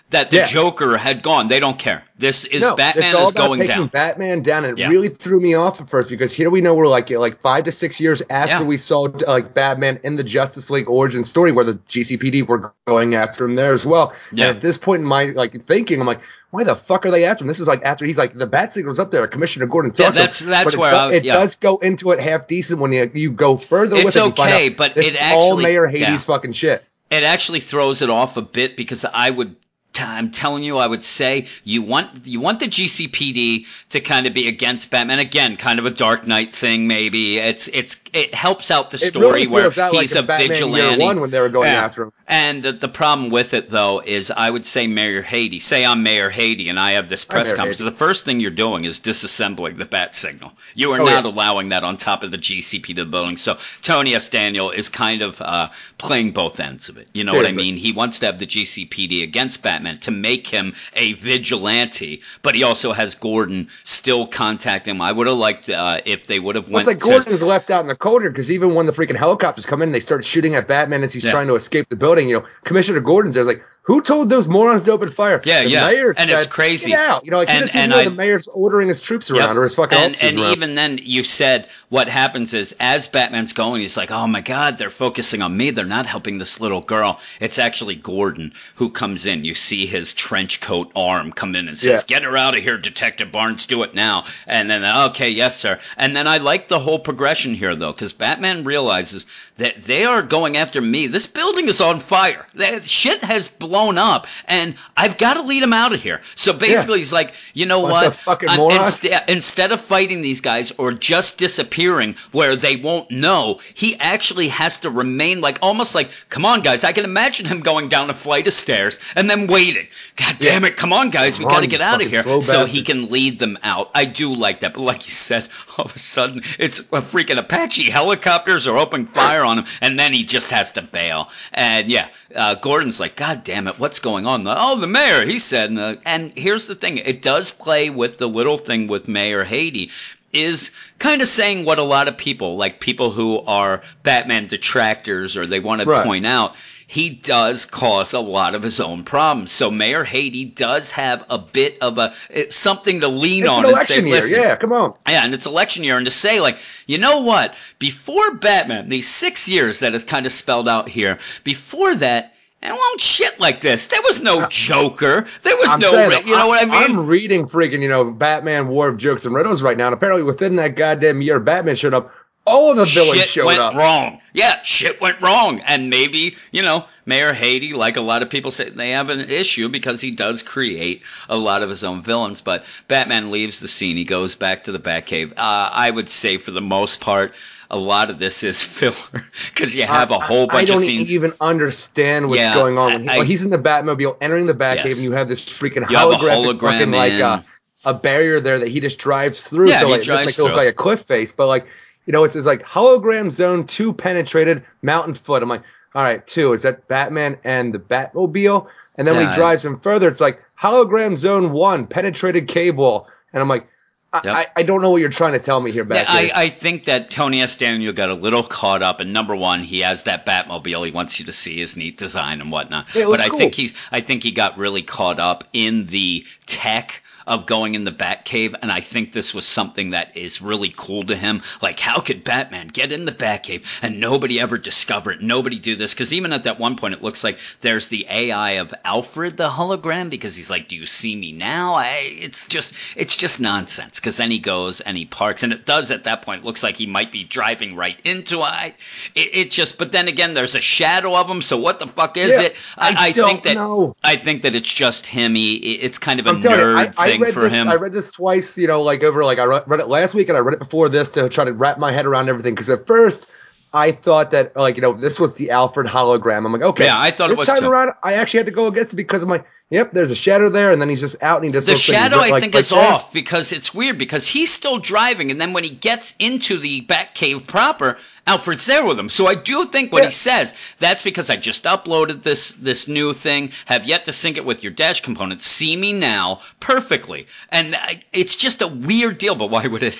that the
Yeah.
Joker had gone. They don't care. This is
No,
Batman
it's all
is
about
going
taking
down.
Batman down, and it
Yeah.
really threw me off at first because here we know we're like like five to six years after
Yeah.
we saw like Batman in the Justice League origin story, where the G C P D were going after him there as well.
Yeah.
And at this point in my like thinking, I'm like, why the fuck are they after him? This is like after he's like the Bat Signal's up there, Commissioner Gordon talks.
Yeah, that's
to him,
that's
but
where
it,
I,
it
yeah.
does go into it half decent when you you go further
It's
with it. You find
okay,
out
but
this
it
is all
actually-
Mayor Hades
yeah.
fucking shit.
It actually throws it off a bit because I would. I'm telling you, I would say you want you want the G C P D to kind of be against Batman again, kind of a Dark Knight thing. Maybe it's it's it helps out the
It
story
really
where
feels out
he's
like
a
Batman
vigilante.
Year One when they were going
Yeah.
after him.
And the, the problem with it, though, is I would say Mayor Hades. Say I'm Mayor Hades and I have this press
Mayor
conference.
Hades.
The first thing you're doing is disassembling the bat signal. You are
Oh,
not
yeah.
allowing that on top of the G C P D building. So Tony S. Daniel is kind of uh, playing both ends of it. You know
Seriously.
what I mean? He wants to have the G C P D against Batman to make him a vigilante, but he also has Gordon still contacting him. I would have liked uh, if they would have
Well,
went
it's like
to...
Gordon's left out in the cold here because even when the freaking helicopters come in, they start shooting at Batman as he's
Yeah.
trying to escape the building. You know, Commissioner Gordon's there, like, who told those morons to open fire?
Yeah,
the
yeah.
mayor
And
said,
it's crazy.
Get out. You know, like,
And-
he doesn't
and
even know
I-
the mayor's ordering his troops around
Yep.
or his fucking
and,
officers
and
around.
even then you said what happens is as Batman's going, he's like, oh my god, they're focusing on me, they're not helping this little girl. It's actually Gordon who comes in. You see his trench coat arm come in and says,
Yeah.
get her out of here, Detective Barnes, do it now. And then, okay, yes sir. And then I like the whole progression here though, because Batman realizes that they are going after me. This building is on fire. That shit has blown up and I've got to lead him out of here. So basically he's like, you know
Bunch
what?
of fucking
I'm-
morons.
insta- instead of fighting these guys or just disappearing where they won't know, he actually has to remain like almost like, come on guys, I can imagine him going down a flight of stairs and then waiting. God damn it, come on guys, we
Come
got
on,
to
you
get out of
fucking
here
slow
so
bastard.
he can lead them out. I do like that, but like you said, all of a sudden it's a freaking Apache helicopters are opening fire on him and then he just has to bail. And yeah, uh, Gordon's like, God damn it, what's going on? Oh, the mayor, he said. Uh, and here's the thing, it does play with the little thing with Mayor Hades, is kind of saying what a lot of people, like people who are Batman detractors or they want to
Right.
point out, he does cause a lot of his own problems. So Mayor Hades does have a bit of a it's something to lean
It's
on
an
and say,
election year.
listen.
Yeah, come on.
Yeah, and it's election year, and to say, like, you know what? Before Batman, these six years that is kind of spelled out here, before that, it won't shit like this. There was no Joker. There was
I'm
no,
saying,
ra- you know what I mean?
I'm reading freaking, you know, Batman War of Jokes and Riddles right now, and apparently within that goddamn year Batman showed up, all of the villains
Shit
showed
went
up.
wrong. Yeah, shit went wrong. And maybe, you know, Mayor Hades, like a lot of people say, they have an issue because he does create a lot of his own villains. But Batman leaves the scene. He goes back to the Batcave. Uh, I would say for the most part, a lot of this is filler because you have a whole
I, I
bunch of
don't
scenes.
even understand what's
Yeah,
going on. When he,
I-
well, he's in the Batmobile, entering the Batcave,
Yes.
and you have this freaking
You have a
holographic
hologram
fucking like
in.
uh, a barrier there that he just drives through.
Yeah,
so
he
like, it just
drives
makes it look
through.
like a cliff face. But like, you know, it says like hologram zone two penetrated mountain foot. I'm like, all right, two. Is that Batman and the Batmobile? And then when
Yeah,
he drives him further, it's like hologram zone one penetrated cable. And I'm like, I,
Yep.
I, I don't know what you're trying to tell me here,
Yeah,
Batcave.
I, I think that Tony S. Daniel got a little caught up. And number one, he has that Batmobile. He wants you to see his neat design and whatnot.
Yeah, it
but
looks
I
cool.
think he's I think he got really caught up in the tech of going in the Batcave, and I think this was something that is really cool to him. Like, how could Batman get in the Batcave and nobody ever discover it? Nobody do this? Because even at that one point, it looks like there's the A I of Alfred, the hologram, because he's like, "Do you see me now?" I, it's just, it's just nonsense. Because then he goes and he parks, and it does at that point. It looks like he might be driving right into it. It, it just, but then again, there's a shadow of him. So what the fuck is
Yeah,
it?
I
I, I
don't
think that
know.
I think that it's just him. He, it's kind of a
I'm telling
nerd
you, I, I
thing
read
for
this.
him.
I read this twice. You know, like over like I re- read it last week and I read it before this to try to wrap my head around everything. Because at first I thought that like you know this was the Alfred hologram. I'm like, okay,
Yeah, I thought it
this
was
time
too.
around I actually had to go against it because I'm like, yep, there's a shadow there, and then he's just out and he just
The
looks
shadow,
like,
I
like,
think,
like
is
that.
off because it's weird because he's still driving, and then when he gets into the Batcave proper, Alfred's there with him. So I do think what
Yeah.
he says, that's because I just uploaded this this new thing, have yet to sync it with your Dash component. See me now perfectly, and I, it's just a weird deal. But why would it have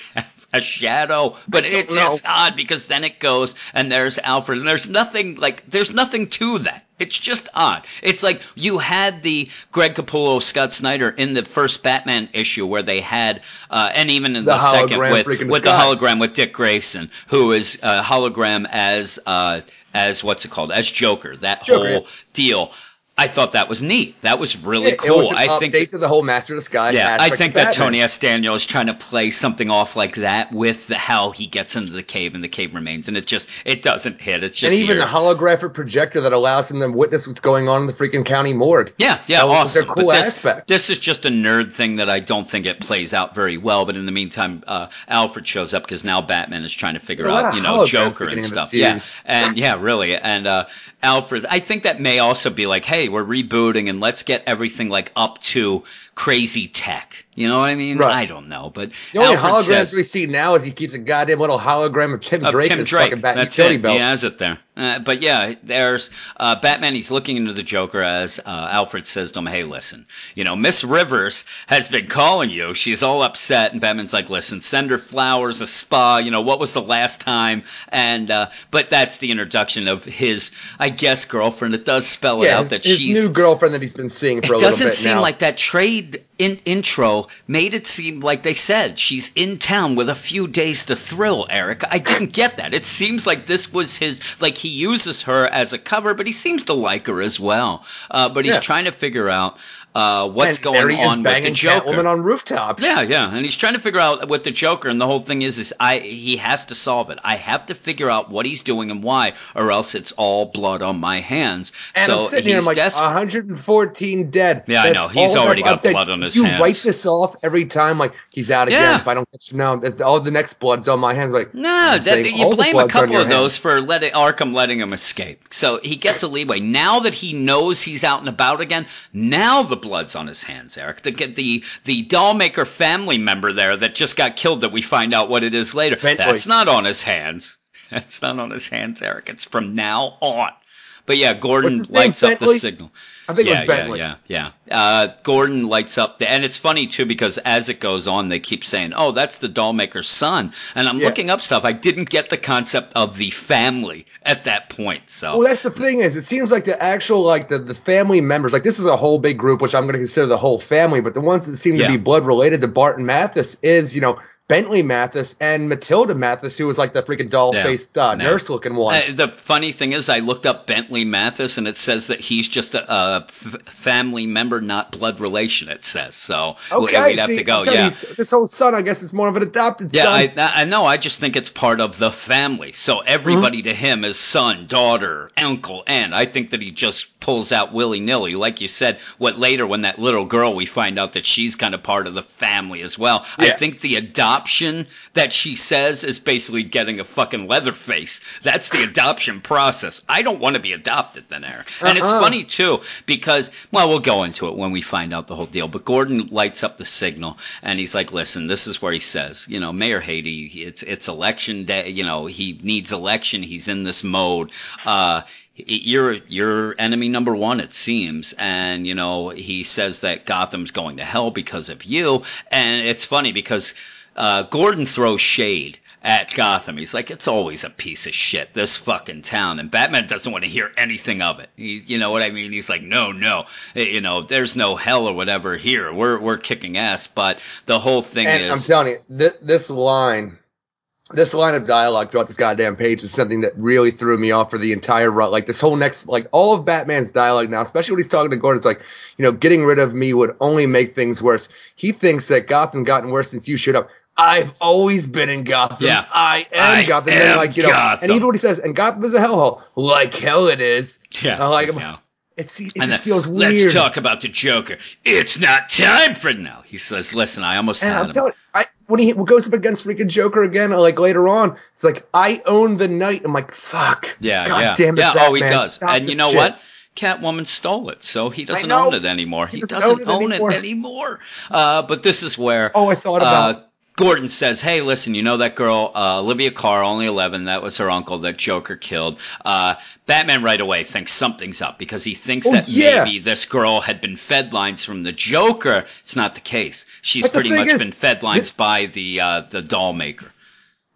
a shadow, but it's
know.
just odd because then it goes and there's Alfred and there's nothing like there's nothing to that. It's just odd. It's like you had the Greg Capullo, Scott Snyder in the first Batman issue where they had, uh, and even in the,
The
second
hologram
with
freaking
with the
Scott.
hologram with Dick Grayson, who is a hologram as uh, as what's it called as Joker. That
Joker,
whole
yeah.
deal. I thought that was neat. That was really
It,
cool.
it was an
I
update
think that,
to the whole Master Disguise
yeah,
aspect
I think
of
that
Batman.
Tony S. Daniel is trying to play something off like that with the how he gets into the cave and the cave remains, and it just it doesn't hit. It's just
And even
here.
the holographic projector that allows him to witness what's going on in the freaking county morgue.
Yeah, yeah,
So
awesome.
It's a cool
but this,
aspect.
This is just a nerd thing that I don't think it plays out very well. But in the meantime, uh, Alfred shows up because now Batman is trying to figure
There are a lot
out,
of
you know,
holograms
Joker and
beginning of the
stuff. Yeah,
series.
and yeah, really, and uh, Alfred. I think that may also be like, hey, we're rebooting and let's get everything like up to crazy tech. You know what I mean?
Right.
I don't know, but
The only
Alfred
holograms
says,
we see now is he keeps a goddamn little hologram of Tim
of
Drake
Tim
in his
Drake.
fucking bat
That's
utility
it.
belt.
He has it there. Uh, but yeah, there's uh, Batman. He's looking into the Joker as uh, Alfred says to him, "Hey, listen, you know, Miss Rivers has been calling you. She's all upset." And Batman's like, "Listen, send her flowers, a spa. You know, what was the last time?" And uh, but that's the introduction of his, I guess, girlfriend. It does spell it
Yeah,
out
his,
that
his
she's
new girlfriend that he's been seeing for a
it
little
doesn't
bit
seem
now.
like that trade in, intro made it seem like they said she's in town with a few days to thrill, Eric. I didn't get that. It seems like this was his, like he uses her as a cover, but he seems to like her as well. Uh, but he's
Yeah.
trying to figure out uh, what's
and
going
there he is
on with the
banging
Joker.
Catwoman on rooftops.
Yeah, yeah, and he's trying to figure out with the Joker, and the whole thing is, is I he has to solve it. I have to figure out what he's doing and why, or else it's all blood on my hands.
And
so
I'm sitting
he's
here, I'm like,
desperate.
one hundred fourteen dead.
Yeah, I
That's
know. He's
all
already
that- I'm
got
saying,
blood on
if
his
you
hands.
write this off every time, like, he's out again.
Yeah.
If I don't catch him now, that- all the next blood's on my hands. Like,
No,
I'm
that,
saying
you
all the
blame a
blood's on
couple
your
of those
hands.
for letting Arkham letting him escape. So he gets a leeway. Now that he knows he's out and about again, now the blood's on his hands, Eric. The the the dollmaker family member there that just got killed that we find out what it is later.
Bentley.
That's not on his hands. That's not on his hands, Eric. It's from now on. But yeah, Gordon
What's his name,
lights up the
Bentley?
signal.
I think it
yeah,
was Bentley.
Yeah, yeah, yeah. Uh, Gordon lights up the, and it's funny too because as it goes on, they keep saying, "Oh, that's the dollmaker's son," and I'm
Yeah.
looking up stuff. I didn't get the concept of the family at that point. So,
Well, that's the thing is, it seems like the actual, like, the, the family members, like, this is a whole big group, which I'm going to consider the whole family, but the ones that seem
Yeah.
to be blood related to Barton Mathis is, you know, Bentley Mathis and Matilda Mathis, who was like the freaking doll-faced uh,
no.
nurse-looking one.
Uh, the funny thing is, I looked up Bentley Mathis, and it says that he's just a, a f- family member, not blood relation. It says so.
okay,
we, we'd have
see,
to go.
I'm telling you,
Yeah.
he's- this whole son, I guess, is more of an adopted
Yeah,
son.
I, I know. I just think it's part of the family. So everybody to him is son, daughter, uncle, aunt. I think that he just pulls out willy nilly, like you said. What later, when that little girl, we find out that she's kind of part of the family as well. I
Yeah.
think the adoption that she says is basically getting a fucking Leatherface. That's the adoption process. I don't want to be adopted, then, Eric. And it's
Uh-uh.
funny too because, well, we'll go into it when we find out the whole deal. But Gordon lights up the signal, and he's like, "Listen, this is where he says, you know, Mayor Haiti, it's it's election day. You know, he needs election. He's in this mode. Uh, you're you're enemy number one, it seems." And you know, he says that Gotham's going to hell because of you. And it's funny because uh, Gordon throws shade at Gotham. He's like, it's always a piece of shit, this fucking town. And Batman doesn't want to hear anything of it. He's, you know what I mean? He's like, no, no, you know, there's no hell or whatever here. We're we're kicking ass. But the whole thing
And
is,
I'm telling you, th- this line, this line of dialogue throughout this goddamn page is something that really threw me off for the entire run. Like this whole next, like all of Batman's dialogue now, especially when he's talking to Gordon, it's like, you know, getting rid of me would only make things worse. He thinks that Gotham gotten worse since you showed up. I've always been in Gotham.
Yeah.
I am
I
Gotham.
am
and like, you know,
Gotham.
and even what he says, and Gotham is a hellhole. Like hell it is.
yeah,
I like him.
yeah.
It's, it
And
just
then,
feels weird.
let's talk about the Joker. It's not time for now. He says, listen, I almost
And
had
I'm
him.
telling I when he goes up against freaking Joker again, like later on, it's like I own the night. I'm like, fuck.
Yeah,
God
yeah.
damn it,
yeah, oh, he
Batman.
does.
Stop
And you
this
know
shit.
what? Catwoman stole it, so he doesn't
know.
own it anymore. He,
He doesn't
doesn't,
own
own,
it
it
anymore.
anymore. Uh, but this is where
Oh, I thought
uh,
about
Gordon says, hey, listen, you know that girl, uh, Olivia Carr, only eleven, that was her uncle that Joker killed. Uh, Batman right away thinks something's up because he thinks
Oh,
that
yeah.
maybe this girl had been fed lines from the Joker. It's not the case. She's
But the
pretty
thing
much
is,
been fed lines
this-
by the uh, the doll maker.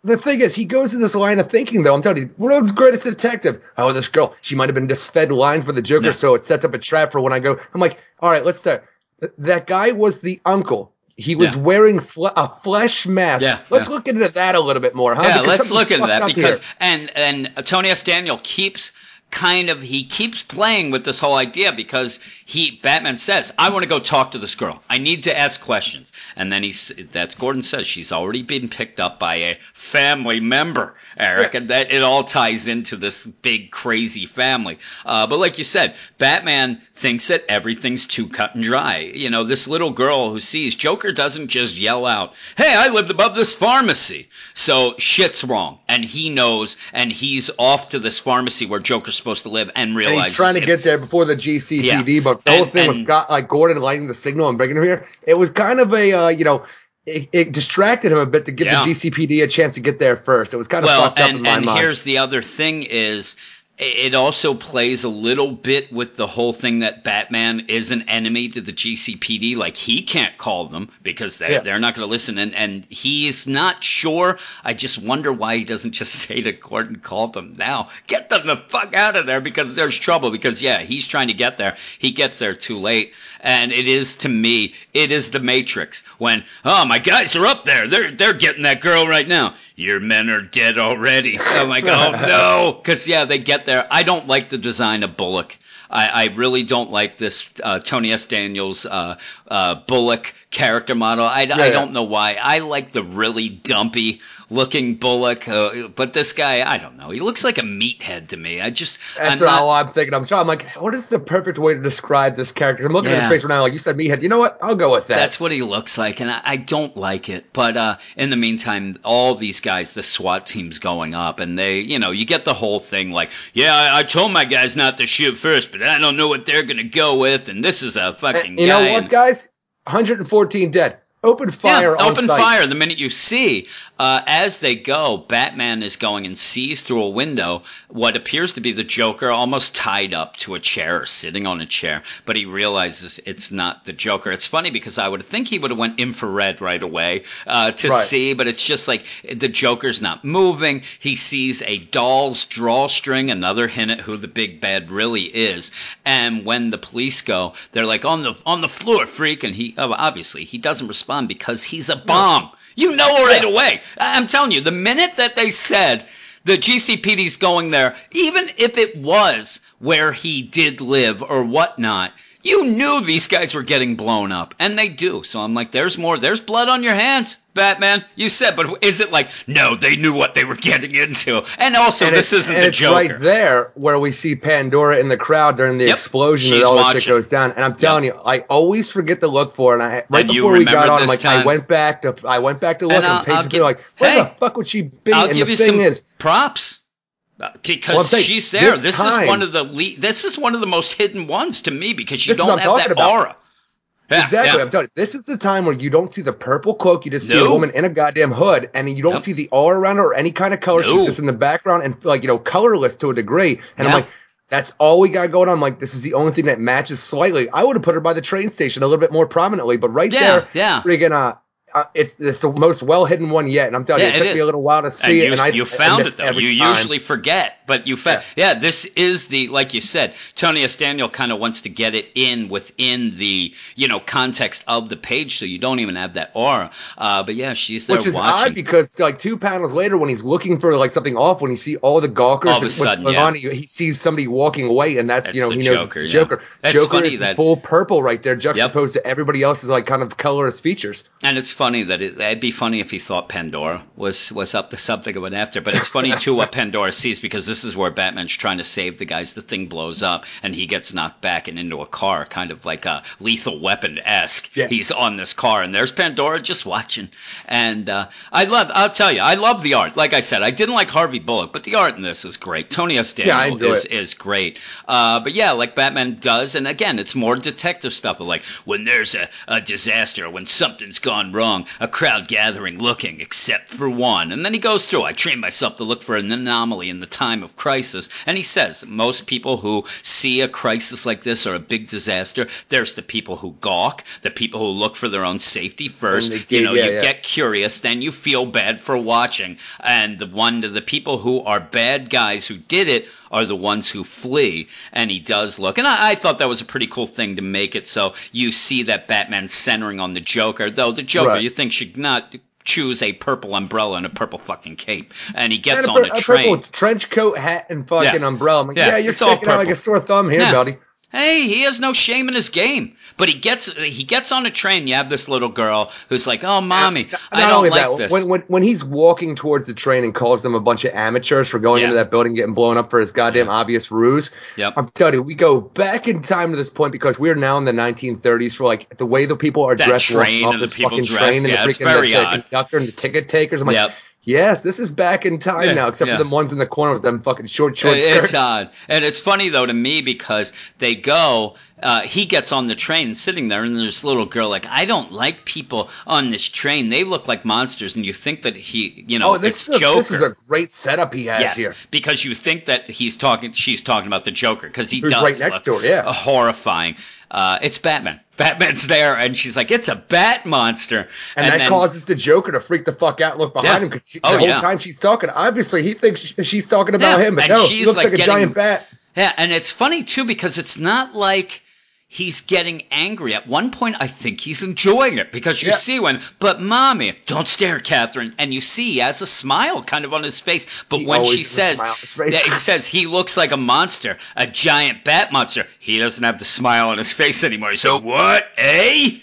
the thing is, he goes to this line of thinking, though. I'm telling you, world's greatest detective. Oh, this girl, she might have been just fed lines by the Joker,
No.
so it sets up a trap for when I go. I'm like, all right, let's start. That guy was the uncle. He was
Yeah.
wearing fle- a flesh mask.
Yeah,
let's
yeah.
look into that a little bit more, huh?
Yeah,
Because
let's
something's
look into
fucked
that
up
because
here.
and and Tony S. Daniel keeps kind of he keeps playing with this whole idea because he Batman says, I want to go talk to this girl. I need to ask questions. And then he's that's Gordon says she's already been picked up by a family member, Eric,
Yeah.
and that it all ties into this big crazy family. Uh, but like you said, Batman thinks that everything's too cut and dry. You know, this little girl who sees Joker doesn't just yell out, hey, I lived above this pharmacy. So shit's wrong. And he knows, and he's off to this pharmacy where Joker's supposed to live and
And
realizes
he's trying to
if-
get there before the G C P D,
Yeah.
but the whole
And-
thing
and-
with got, like Gordon lighting the signal and bringing him here, it was kind of a, uh, you know, it, it distracted him a bit to give
Yeah.
the G C P D a chance to get there first. It was kind of
well,
fucked up
and,
in my
and
mind.
here's the other thing is it also plays a little bit with the whole thing that Batman is an enemy to the G C P D. Like, he can't call them because they,
Yeah.
they're not going to listen. And, and he's not sure. I just wonder why he doesn't just say to Gordon, call them now. Get them the fuck out of there because there's trouble. Because, yeah, he's trying to get there. He gets there too late. And it is, to me, it is the Matrix. When, oh, my guys are up there. They're, they're getting that girl right now. Your men are dead already. I'm like, oh, no. Because, yeah, they get there. I don't like the design of Bullock. I, I really don't like this uh, Tony S. Daniels uh, uh, Bullock character model. I,
Yeah,
I
yeah.
don't know why. I like the really dumpy looking Bullock, uh, but this guy, I don't know. He looks like a meathead to me. I just,
That's
I'm
what
not,
all I'm thinking. I'm trying. I'm like, what is the perfect way to describe this character? I'm looking at
Yeah.
his face right now. Like you said, meathead. You know what? I'll go with that.
That's what he looks like, and I, I don't like it. But uh, in the meantime, all these guys, the SWAT team's going up, and they, you know, you get the whole thing like, yeah, I, I told my guys not to shoot first, but I don't know what they're gonna go with, and this is a fucking
And you
guy.
know what,
and-
guys? one hundred fourteen dead. Open fire
yeah,
on
open
sight.
fire the minute you see. Uh, as they go, Batman is going and sees through a window what appears to be the Joker almost tied up to a chair or sitting on a chair, but he realizes it's not the Joker. It's funny because I would think he would have went infrared right away uh, to
Right.
see, but it's just like the Joker's not moving. He sees a doll's drawstring, another hint at who the big bad really is. And when the police go, they're like, on the on the floor, freak, and he oh, obviously he doesn't respond because he's a bomb. You know right away. I- I'm telling you, the minute that they said the G C P D's going there, even if it was where he did live or whatnot, you knew these guys were getting blown up, and they do. So I'm like, there's more. There's blood on your hands, Batman. You said, but is it like, no, they knew what they were getting into. And also,
And
this
it's,
isn't
and
the
it's
Joker.
right there where we see Pandora in the crowd during the
Yep.
explosion
She's
and all this
watching.
shit goes down. And I'm telling you, I always forget to look for it. And I right
And you
before we got
remembered
on, I'm
this
like, I
time.
went back to I went back to look
And
and,
I'll-
page
I'll
two,
give-
like, where
hey,
the fuck would she be?
I'll
and
give
the
you
thing
some
is,
props. Uh, Because
Well, I'm saying,
she's there. This,
this
is
time-
one of the le- this is one of the most hidden ones to me because you
This is
don't
what I'm
have
talking
that
about.
aura. Yeah,
exactly.
yeah.
I'm telling you, this is the time where you don't see the purple cloak. You just see
No.
a woman in a goddamn hood, and you don't
Yep.
see the aura around her or any kind of color.
No.
She's just in the background and like you know colorless to a degree. And I'm
Yeah.
like, that's all we got going on. I'm like, this is the only thing that matches slightly. I would have put her by the train station a little bit more prominently, but right
Yeah,
there,
yeah.
friggin' uh, uh, it's it's the most well hidden one yet. And I'm telling
Yeah,
you, it
it
took me
is.
a little while to
And
see
you,
it, and I
you
I
found
missed
it though.
every
You
time.
usually forget, but you found. Yeah. this is the like you said. Tony S. Daniel kind of wants to get it in within the you know context of the page, so you don't even have that aura. Uh, but yeah, she's there
Which is
watching.
odd because like two panels later, when he's looking for like something off, when you see all the gawkers,
All of a
and what's
sudden,
going
yeah.
on, he, he sees somebody walking away, and that's,
That's
you know
the
he knows
Joker,
it's the
yeah.
Joker.
That's
Joker
funny
is
that-
full purple right there, juxtaposed to everybody else's like kind of colorless features.
And it's funny that it, it'd be funny if he thought Pandora was, was up to something of an after. But it's funny, too, what Pandora sees, because this is where Batman's trying to save the guys. The thing blows up, and he gets knocked back and into a car, kind of like a Lethal Weapon-esque.
Yeah.
He's on this car, and there's Pandora just watching. And uh, I love, I'll tell you, I love the art. Like I said, I didn't like Harvey Bullock, but the art in this is great. Tony S.
Yeah, I
Daniel
enjoy
is,
it.
is great. Uh, but yeah, like Batman does, and again, it's more detective stuff. Like when there's a, a disaster, when something's gone wrong, among a crowd gathering looking except for one. And then he goes through, I trained myself to look for an anomaly in the time of crisis. And he says most people who see a crisis like this or a big disaster, there's the people who gawk, the people who look for their own safety first.
Get,
you know,
yeah,
you
yeah.
get curious, then you feel bad for watching. And the one the people who are bad guys who did it are the ones who flee. And he does look. And I, I thought that was a pretty cool thing to make it so you see that Batman centering on the Joker, though the Joker,
Right.
you think, should not choose a purple umbrella and a purple fucking cape. And he gets
and a,
on a,
a
train.
purple trench coat, hat, and fucking
Yeah.
umbrella. I'm like,
Yeah,
yeah, you're
it's all
sticking out like
purple.
a sore thumb here,
Yeah.
buddy.
Hey, he has no shame in his game. But he gets he gets on a train. You have this little girl who's like, "Oh, mommy,
Not
I don't
only
like
that,
this."
when, when when he's walking towards the train and calls them a bunch of amateurs for going
Yeah.
into that building, and getting blown up for his goddamn
Yeah.
obvious ruse.
Yep.
I'm telling you, we go back in time to this point because we're now in the nineteen thirties for like the way the people are
That
dressed,
train
walking off
and the
this
people
fucking
dressed,
train, and
yeah,
the
it's
freaking
very
the, the
odd.
conductor and the ticket takers. I'm like,
Yep.
yes, this is back in time
Yeah,
now, except
yeah.
for the ones in the corner with them fucking short, short
It-
skirts.
It's odd. And it's funny, though, to me because they go, uh, he gets on the train sitting there, and there's this little girl like, I don't like people on this train. They look like monsters. And you think that he, you know,
Oh, this
it's
is, a,
Joker.
this is a great setup he has
Yes,
here.
because you think that he's talking, she's talking about the Joker, because he
Who's
does
right next
look
to her, yeah.
uh, horrifying. Uh, it's Batman. Batman's there, and she's like, "It's a bat monster,"
And,
and
that
then,
causes the Joker to freak the fuck out and look behind
Yeah.
him because
Oh,
the whole
yeah.
time she's talking, obviously he thinks sh- she's talking about
Yeah,
him, but
and
no,
she's
he looks
like
like, a
getting-
giant bat.
Yeah, and it's funny too because it's not like he's getting angry. At one point, I think he's enjoying it because you
Yeah.
see when, but mommy, don't stare, Catherine, and you see he has a smile kind of on his face. But
He
when
always
she
has a
says,
smile on his face.
that he says he looks like a monster, a giant bat monster, he doesn't have the smile on his face anymore. He's like, what, eh?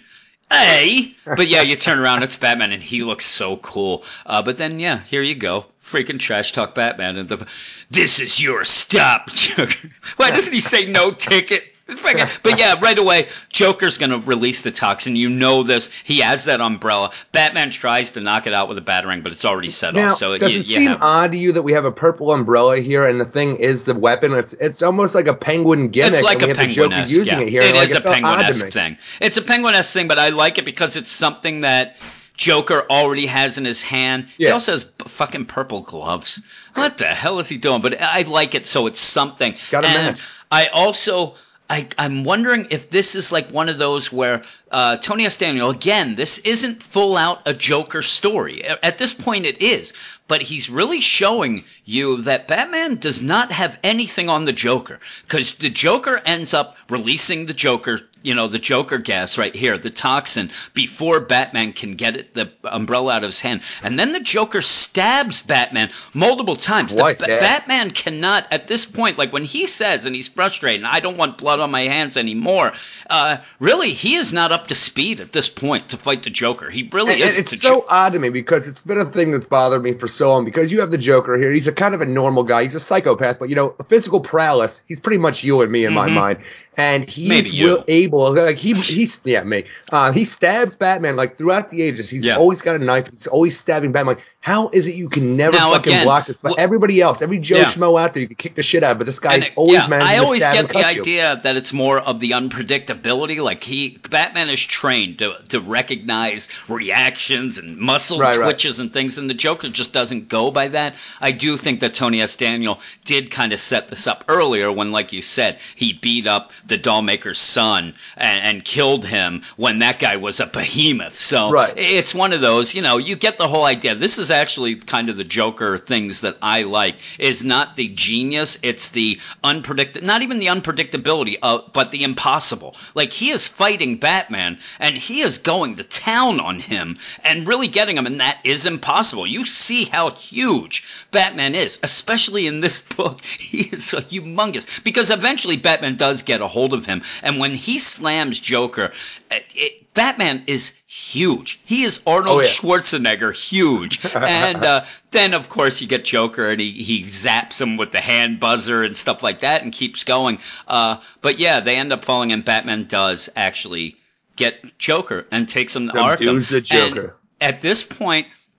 Hey, but yeah, you turn around, it's Batman, and he looks so cool. Uh, but then, yeah, here you go, freaking trash talk Batman, and the this is your stop, Joker. Why doesn't he say no ticket? But yeah, right away, Joker's gonna release the toxin. You know this. He has that umbrella. Batman tries to knock it out with a batarang, but it's already set
Now,
off. So
does
you,
it
you
seem
have,
odd to you that we have a purple umbrella here and the thing is the weapon? It's it's almost like a penguin gimmick.
It's like
and we
a
have the Joker
penguin-esque.
using
Yeah.
it here.
It
Like,
is a
felt odd to
penguin-esque
me.
thing. It's a penguin-esque thing, but I like it because it's something that Joker already has in his hand. He
Yeah.
also has b- fucking purple gloves. What the hell is he doing? But I like it, so it's something.
Gotta
and
match.
I also, I, I'm wondering if this is like one of those where uh, Tony S. Daniel, again, this isn't full out a Joker story. A- At this point, it is. But he's really showing you that Batman does not have anything on the Joker. Because the Joker ends up releasing the Joker, you know, the Joker gas right here, the toxin, before Batman can get it, the umbrella out of his hand. And then the Joker stabs Batman multiple times.
Twice,
the,
yeah.
Batman cannot, at this point, like when he says, and he's frustrated, I don't want blood on my hands anymore, uh, really, he is not up to speed at this point to fight the Joker. He really
And,
isn't.
and it's
The
so
Jo-
odd to me because it's been a thing that's bothered me for so long. Because you have the Joker here, he's a kind of a normal guy. He's a psychopath, but you know, physical prowess. He's pretty much you and me in my mind, and he's
Maybe you.
will, able. Like he, he's yeah, me. Uh, he stabs Batman like throughout the ages. He's
Yeah.
always got a knife. He's always stabbing Batman. Like, how is it you can never
Now,
fucking
again,
block this? But
wh-
everybody else, every Joe
Yeah.
Schmo out there, you can kick the shit out of. But this guy's
And it-
always
yeah,
managing
I
to
always
stab
get
and
the
cut you.
idea that it's more of the unpredictability. Like he, Batman is trained to, to recognize reactions and muscle
Right, right.
twitches and things, and the Joker just doesn't go by that. I do think that Tony S. Daniel did kind of set this up earlier when, like you said, he beat up the dollmaker's son and, and killed him when that guy was a behemoth. So
Right.
it's one of those, you know, you get the whole idea. This is actually kind of the Joker things that I like, is not the genius, it's the unpredictable, not even the unpredictability, uh, but the impossible. Like, he is fighting Batman, and he is going to town on him and really getting him, and that is impossible. You see how huge Batman is, especially in this book. He is so humongous, because eventually Batman does get a hold of him, and when he slams Joker, it, it, Batman is huge. He is Arnold
Oh, yeah.
Schwarzenegger huge. And uh, then, of course, you get Joker, and he, he zaps him with the hand buzzer and stuff like that and keeps going. Uh, but yeah, they end up falling, and Batman does actually get Joker and takes him to Arkham.
Subdues the Joker.
And at this point,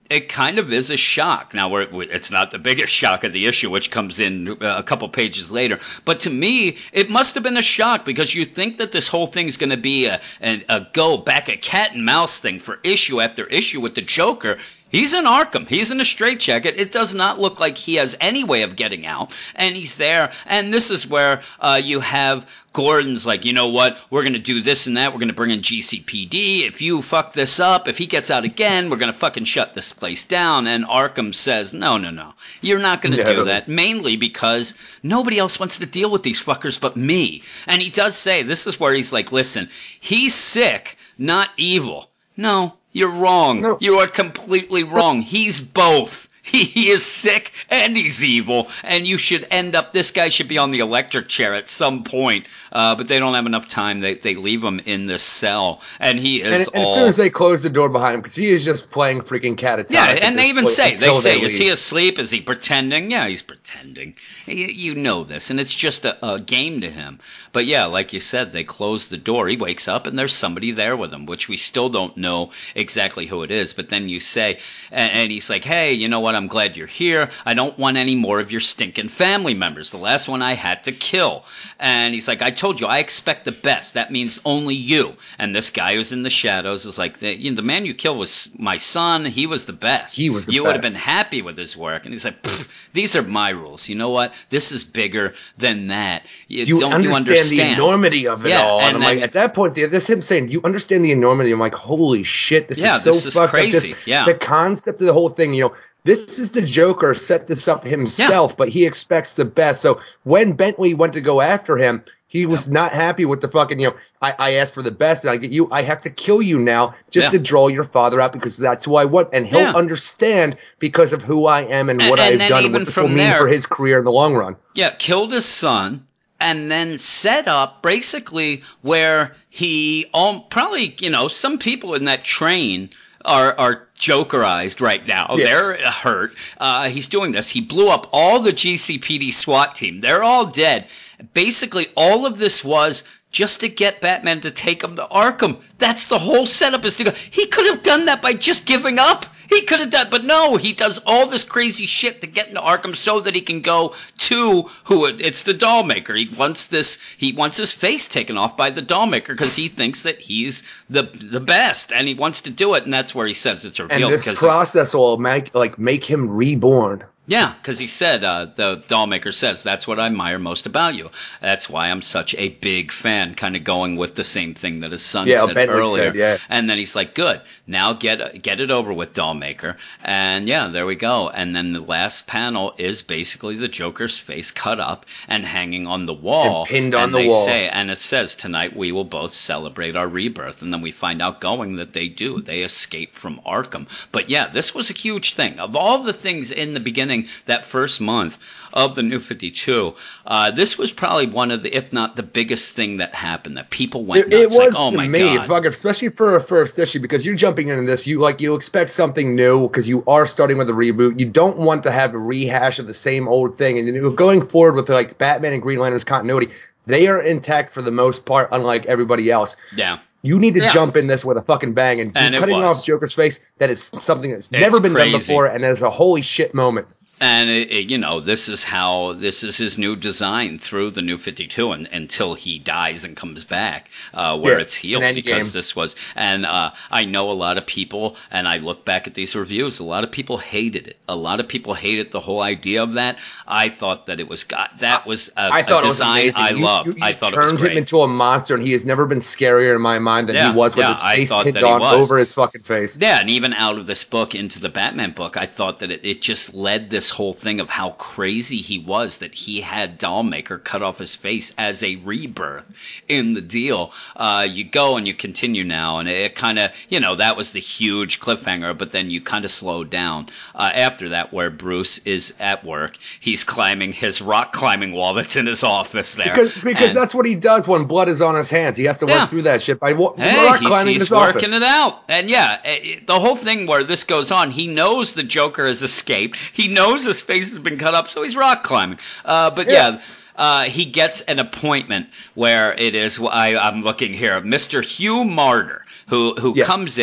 It kind of is a shock. Now, we're, it's not the biggest shock of the issue, which comes in uh, a couple pages later. But to me, it must have been a shock because you think that this whole thing's going to be a, a, a go back a cat and mouse thing for issue after issue with the Joker. He's in Arkham. He's in a straitjacket. It does not look like he has any way of getting out. And he's there. And this is where uh, you have Gordon's like, you know what? We're going to do this and that. We're going to bring in G C P D. If you fuck this up, if he gets out again, we're going to fucking shut this place down. And Arkham says, no, no, no. You're not going to
no.
do that. Mainly because nobody else wants to deal with these fuckers but me. And he does say, this is where he's like, listen, he's sick, not evil. No. You're wrong. No. You are completely wrong. He's both. He, he is sick and he's evil, and you should end up, this guy should be on the electric chair at some point, uh, but they don't have enough time. They they leave him in this cell, and he is
and, and
all...
as soon as they close the door behind him, because he is just playing freaking catatonic.
Yeah, and they even say, they say,
they
is he asleep? Is he pretending? Yeah, he's pretending. You, you know this, and it's just a, a game to him. But yeah, like you said, they close the door. He wakes up, and there's somebody there with him, which we still don't know exactly who it is. But then you say, and, and he's like, hey, you know what? I'm glad you're here. I don't want any more of your stinking family members. The last one I had to kill. And he's like, I told you, I expect the best. That means only you. And this guy who's in the shadows is like, the, you know, the man you killed was my son. He was the best.
He was the
you
best.
would have been happy with his work. And he's like, these are my rules. You know what? This is bigger than that. You,
you
don't
understand,
you understand
the enormity of it
yeah,
all. And,
and
I'm
then,
like, at that point, this him saying, you understand the enormity. I'm like, holy shit, this
yeah,
is so
this is
fucked
crazy.
up. Just
yeah.
The concept of the whole thing, you know, this is the Joker set this up himself, yeah. but he expects the best. So when Bentley went to go after him, he was yep. not happy with the fucking, you know, I, I asked for the best and I get you, I have to kill you now just yeah. to draw your father out because that's who I want. And he'll yeah. understand because of who I am and what and, I've and done and what this will mean there, for his career in the long run.
Yeah, killed his son. And then set up basically where he all, probably, you know, some people in that train are are Jokerized right now. Yeah. They're hurt. Uh, he's doing this. He blew up all the G C P D SWAT team. They're all dead. Basically, all of this was just to get Batman to take him to Arkham. That's the whole setup is to go. He could have done that by just giving up. He could have done, but no, he does all this crazy shit to get into Arkham so that he can go to who it's the doll maker. He wants this, he wants his face taken off by the doll maker because he thinks that he's the the best and he wants to do it. And that's where he says it's revealed.
And this process will make like make him reborn.
Yeah, because he said, uh, the doll maker says, that's what I admire most about you. That's why I'm such a big fan, kind of going with the same thing that his son
yeah,
said
Bentley
earlier.
Said, yeah.
And then he's like, good, now get get it over with, doll maker. And yeah, there we go. And then the last panel is basically the Joker's face cut up and hanging on the wall.
And pinned on
and
the
they
wall.
Say, and it says, tonight we will both celebrate our rebirth. And then we find out going that they do. They escape from Arkham. But yeah, this was a huge thing. Of all the things in the beginning, that first month of the New fifty-two, uh, this was probably one of the, if not the biggest thing that happened, that people went nuts.
It, it was
like, oh
to
my
me,
God.
Fuck, especially for a first issue, because you're jumping into this, you like you expect something new because you are starting with a reboot. You don't want to have a rehash of the same old thing, and you're going forward with like Batman and Green Lantern's continuity. They are intact for the most part, unlike everybody else.
Yeah.
You need to
yeah.
jump in this with a fucking bang, and,
and
cutting off Joker's face, that is something that's it's never been
crazy.
done before, and it's a holy shit moment.
And, it, it, you know, this is how, this is his new design through the New fifty-two and, until he dies and comes back, uh, where
yeah,
it's healed. Because
game.
this was, and uh, I know a lot of people, and I look back at these reviews, a lot of people hated it. A lot of people hated the whole idea of that. I thought that it was, that was a,
I thought
a design
it was
I
you,
loved.
You, you
I thought it was great.
turned him into a monster, and he has never been scarier in my mind than
yeah,
he was with
yeah,
his face pinned on
was.
over his fucking face.
Yeah, and even out of this book into the Batman book, I thought that it, it just led this whole thing of how crazy he was that he had Dollmaker cut off his face as a rebirth in the deal. Uh, you go and you continue now, and it, it kind of, you know, that was the huge cliffhanger, but then you kind of slowed down uh, after that, where Bruce is at work. He's climbing his rock climbing wall that's in his office there.
Because, because
and,
that's what he does when blood is on his hands. He has to work
yeah.
through that shit by wa-
hey,
rock
he's,
climbing
he's
in his
working
office.
it out. And yeah, it, the whole thing where this goes on, he knows the Joker has escaped. He knows his face has been cut up, so he's rock climbing. Uh, but yeah, yeah uh, he gets an appointment where it is, I, I'm looking here, Mister Hugh Martyr, who, who
yes.
comes in.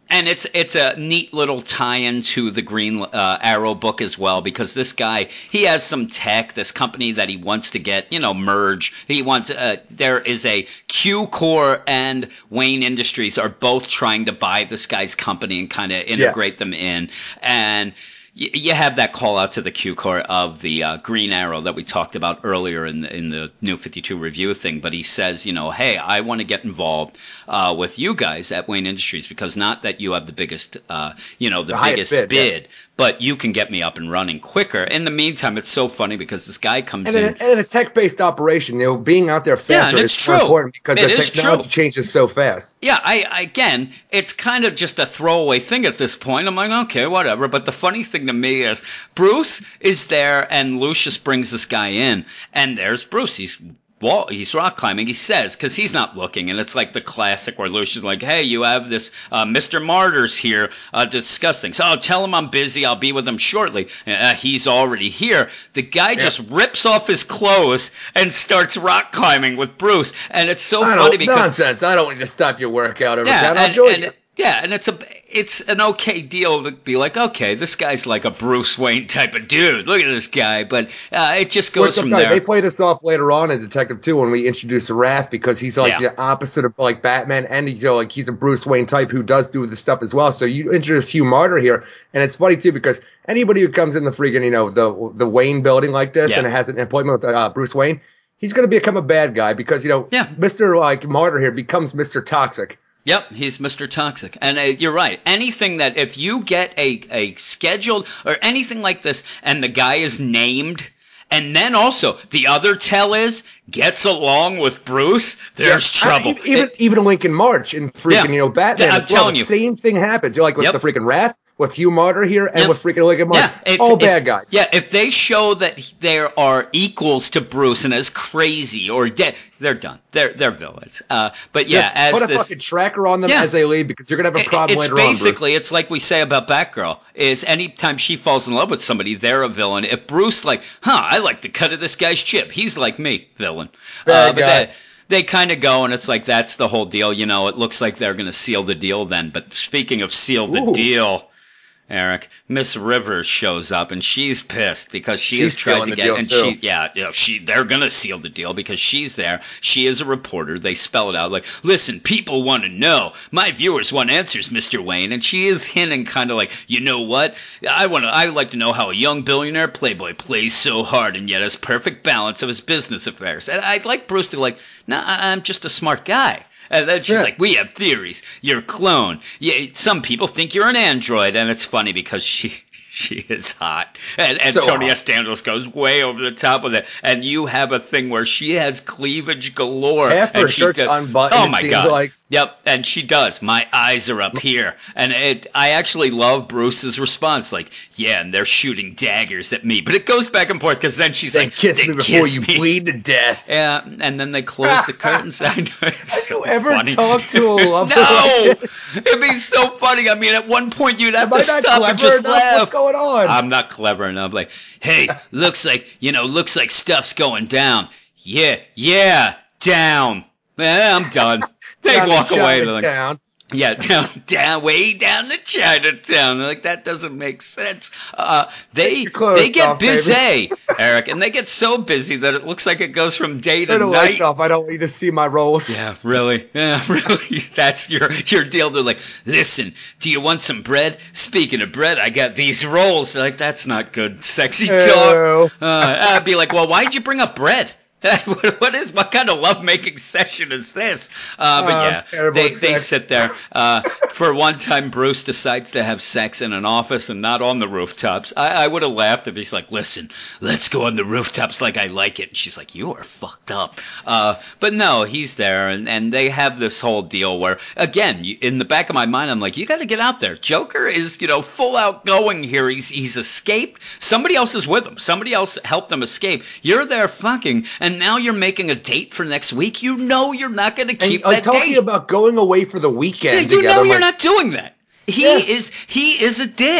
And it's it's a neat little tie-in to the Green uh, Arrow book as well, because this guy, he has some tech, this company that he wants to get, you know, merge. He wants, uh, there is a Q-Core and Wayne Industries are both trying to buy this guy's company and kind of integrate yes. them in. And you have that call out to the Q-Core of the uh, Green Arrow that we talked about earlier in the, in the New fifty-two review thing. But he says, you know, hey, I want to get involved uh, with you guys at Wayne Industries, because not that you have the biggest, uh, you know, the, the biggest bid, bid yeah. but you can get me up and running quicker. In the meantime, it's so funny because this guy comes
and
in.
In a, and in a tech-based operation, you know, being out there faster
yeah,
is
true.
important because
it
the technology
true.
changes so fast.
Yeah, I, I again, it's kind of just a throwaway thing at this point. I'm like, okay, whatever. But the funny thing to me is Bruce is there, and Lucius brings this guy in, and there's Bruce. He's wall, he's rock climbing. He says, because he's not looking, and it's like the classic where Lucius is like, hey, you have this uh, Mister Martyrs here uh, discussing. So I'll tell him I'm busy. I'll be with him shortly. Uh, he's already here. The guy yeah. just rips off his clothes and starts rock climbing with Bruce, and it's so
I
funny because
nonsense. I don't want you to stop your workout every
yeah,
time. I'll
and,
join
and,
you.
Yeah, and it's a it's an okay deal to be like, okay, this guy's like a Bruce Wayne type of dude. Look at this guy, but uh, it just goes from there.
They play this off later on in Detective two when we introduce Wrath, because he's like
yeah.
the opposite of like Batman, and he's you know, like he's a Bruce Wayne type who does do this stuff as well. So you introduce Hugh Martyr here, and it's funny too because anybody who comes in the freaking you know the the Wayne building like this
yeah.
and has an appointment with uh, Bruce Wayne, he's going to become a bad guy because you know
yeah.
Mister like Martyr here becomes Mister Toxic.
Yep, he's Mister Toxic. And uh, you're right. Anything that, if you get a, a scheduled or anything like this and the guy is named, and then also the other tell is gets along with Bruce, there's yeah, trouble.
I, even it, even Lincoln March in freaking, yeah, you know, Batman
I'm
as well,
telling
the
you.
same thing happens. You're like with
yep.
the freaking Wrath, with Hugh Martyr here, and
yep.
with freaking Lincoln March.
Yeah, if,
all
if,
bad guys.
Yeah, if they show that there are equals to Bruce and as crazy or dead, they're done. They're they're villains. Uh, but yeah,
Just
as
put a
this,
fucking tracker on them
yeah.
as they leave, because you're gonna have a problem
it's
later on.
Basically,
Bruce.
It's like we say about Batgirl: is anytime she falls in love with somebody, they're a villain. If Bruce like, huh, I like the cut of this guy's chip. He's like me, villain.
Bad
uh, but
guy.
They, they kind of go, and it's like that's the whole deal. You know, it looks like they're going to seal the deal then. But speaking of seal the
Ooh.
deal, Eric, Miss Rivers shows up, and she's pissed because she
she's
has tried to
the
get,
deal
and
too.
she, yeah, you know, she, they're gonna seal the deal because she's there. She is a reporter. They spell it out like, listen, people want to know. My viewers want answers, Mister Wayne, and she is hinting kind of like, you know what? I want to, I would like to know how a young billionaire playboy plays so hard and yet has perfect balance of his business affairs. And I'd like Bruce to like, no, nah, I'm just a smart guy. And then she's yeah. like, we have theories. You're a clone. Yeah, some people think you're an android. And it's funny because she she is hot. And, and so Tony S. Daniels goes way over the top of that. And you have a thing where she has cleavage galore.
Half her
and
shirt's
does,
unbuttoned.
Oh, my God.
Like.
Yep, and she does. My eyes are up here. And it, I actually love Bruce's response. Like, yeah, and they're shooting daggers at me. But it goes back and forth because then she's
they
like,
kiss
they
me
kiss
before you
me.
bleed to death.
Yeah, and then they close the curtains. I know, it's
Have
so
you ever
funny.
talked to a lover
No!
like this?
It'd be so funny. I mean, at one point you'd have
Am
to
I not
stop and just
enough?
laugh.
What's going on?
I'm not clever enough. Like, hey, looks like, you know, looks like stuff's going down. Yeah, yeah, down. Eh, I'm done. They
down
walk away. They're like,
down.
yeah, down, down, way down to Chinatown. Like, that doesn't make sense. Uh, they they get
off,
busy, Eric, and they get so busy that it looks like it goes from day to
Turn the
night.
lights off. I don't need to see my rolls.
Yeah, really? Yeah, really? That's your your deal. They're like, listen, do you want some bread? Speaking of bread, I got these rolls. They're like, that's not good, sexy talk. Uh, I'd be like, well, why'd you bring up bread? what is what kind of lovemaking session is this? Uh, but
uh,
yeah, they, they sit there. Uh, for one time, Bruce decides to have sex in an office and not on the rooftops. I, I would have laughed if he's like, listen, let's go on the rooftops like I like it. And she's like, you are fucked up. Uh, but no, he's there, and, and they have this whole deal where, again, in the back of my mind, I'm like, you got to get out there. Joker is, you know, full out going here. He's, he's escaped. Somebody else is with him. Somebody else helped them escape. You're there fucking, and now you're making a date for next week. You know you're not going to keep
and,
that
uh, talking
date.
about going away for the weekend.
Yeah, you
together,
know you're
like,
not doing that. He
yeah.
is he is a dick.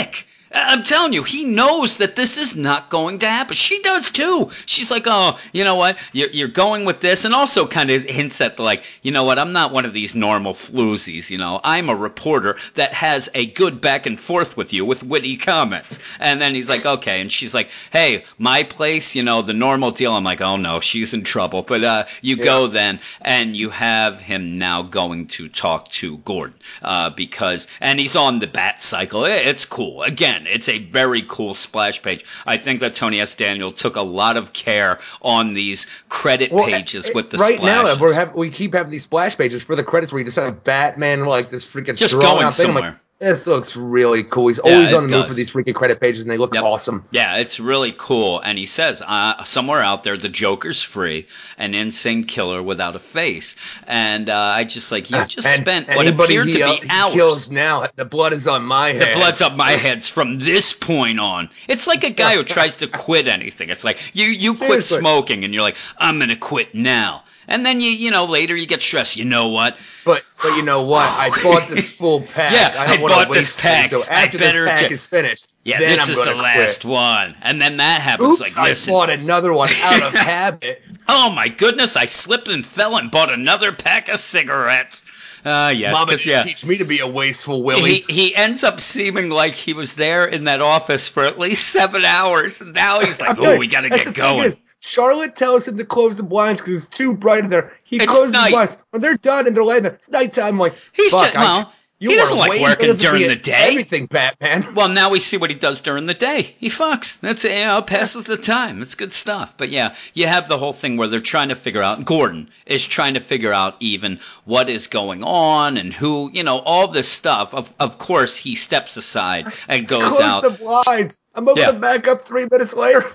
I'm telling you, he knows that this is not going to happen. She does too. She's like, oh, you know what? You're, you're going with this. And also kind of hints at, the, like, you know what? I'm not one of these normal floozies, you know. I'm a reporter that has a good back and forth with you with witty comments. And then he's like, okay. And she's like, hey, my place, you know, the normal deal. I'm like, oh, no, she's in trouble. But uh, you yeah. go then, and you have him now going to talk to Gordon uh, because, and he's on the bat cycle. It's cool. Again, it's a very cool splash page. I think that Tony S. Daniel took a lot of care on these credit well, pages with the
right
splashes.
Right now, we're have, we keep having these splash pages for the credits where you just have Batman like this freaking
just going
out
somewhere.
Thing. I'm like, this looks really cool. He's always yeah, on the does. move for these freaking credit pages, and they look yep. awesome.
Yeah, it's really cool. And he says, uh, somewhere out there, the Joker's free, an insane killer without a face. And uh, I just like, you just and, spent what appeared
he,
to
uh,
be hours.
He kills now. The blood is on my head.
The blood's on my heads from this point on. It's like a guy who tries to quit anything. It's like, you, you quit
Seriously.
smoking, and you're like, I'm going to quit now. And then you, you know, later you get stressed. You know what?
But, but you know what? I bought this full pack.
Yeah,
I, don't
I
want
bought
to
this pack.
It, so after
I better
this pack
get,
is finished,
yeah,
then
this
I'm
is the last
quit.
one. And then that happens.
Oops,
like, listen.
I bought another one out of habit.
Oh my goodness! I slipped and fell and bought another pack of cigarettes. Uh, yes,
Mama
because
didn't
yeah,
teach me to be a wasteful Willie.
He he ends up seeming like he was there in that office for at least seven hours, and now he's like, "Oh, we got to get going."
Is, Charlotte tells him to close the blinds because it's too bright in there. He
it's
closes
night.
the blinds. When they're done and they're laying there, it's nighttime. I'm like,
he's
fuck,
just, well,
I, you
he doesn't
are
like
way
working during the
at
day.
Everything, Batman.
Well, now we see what he does during the day. He fucks. That's it. You know, passes the time. It's good stuff. But yeah, you have the whole thing where they're trying to figure out. Gordon is trying to figure out even what is going on and who, you know, all this stuff. Of of course, he steps aside and goes
Close
out.
the blinds. I'm over
Yeah.
to back up three minutes later.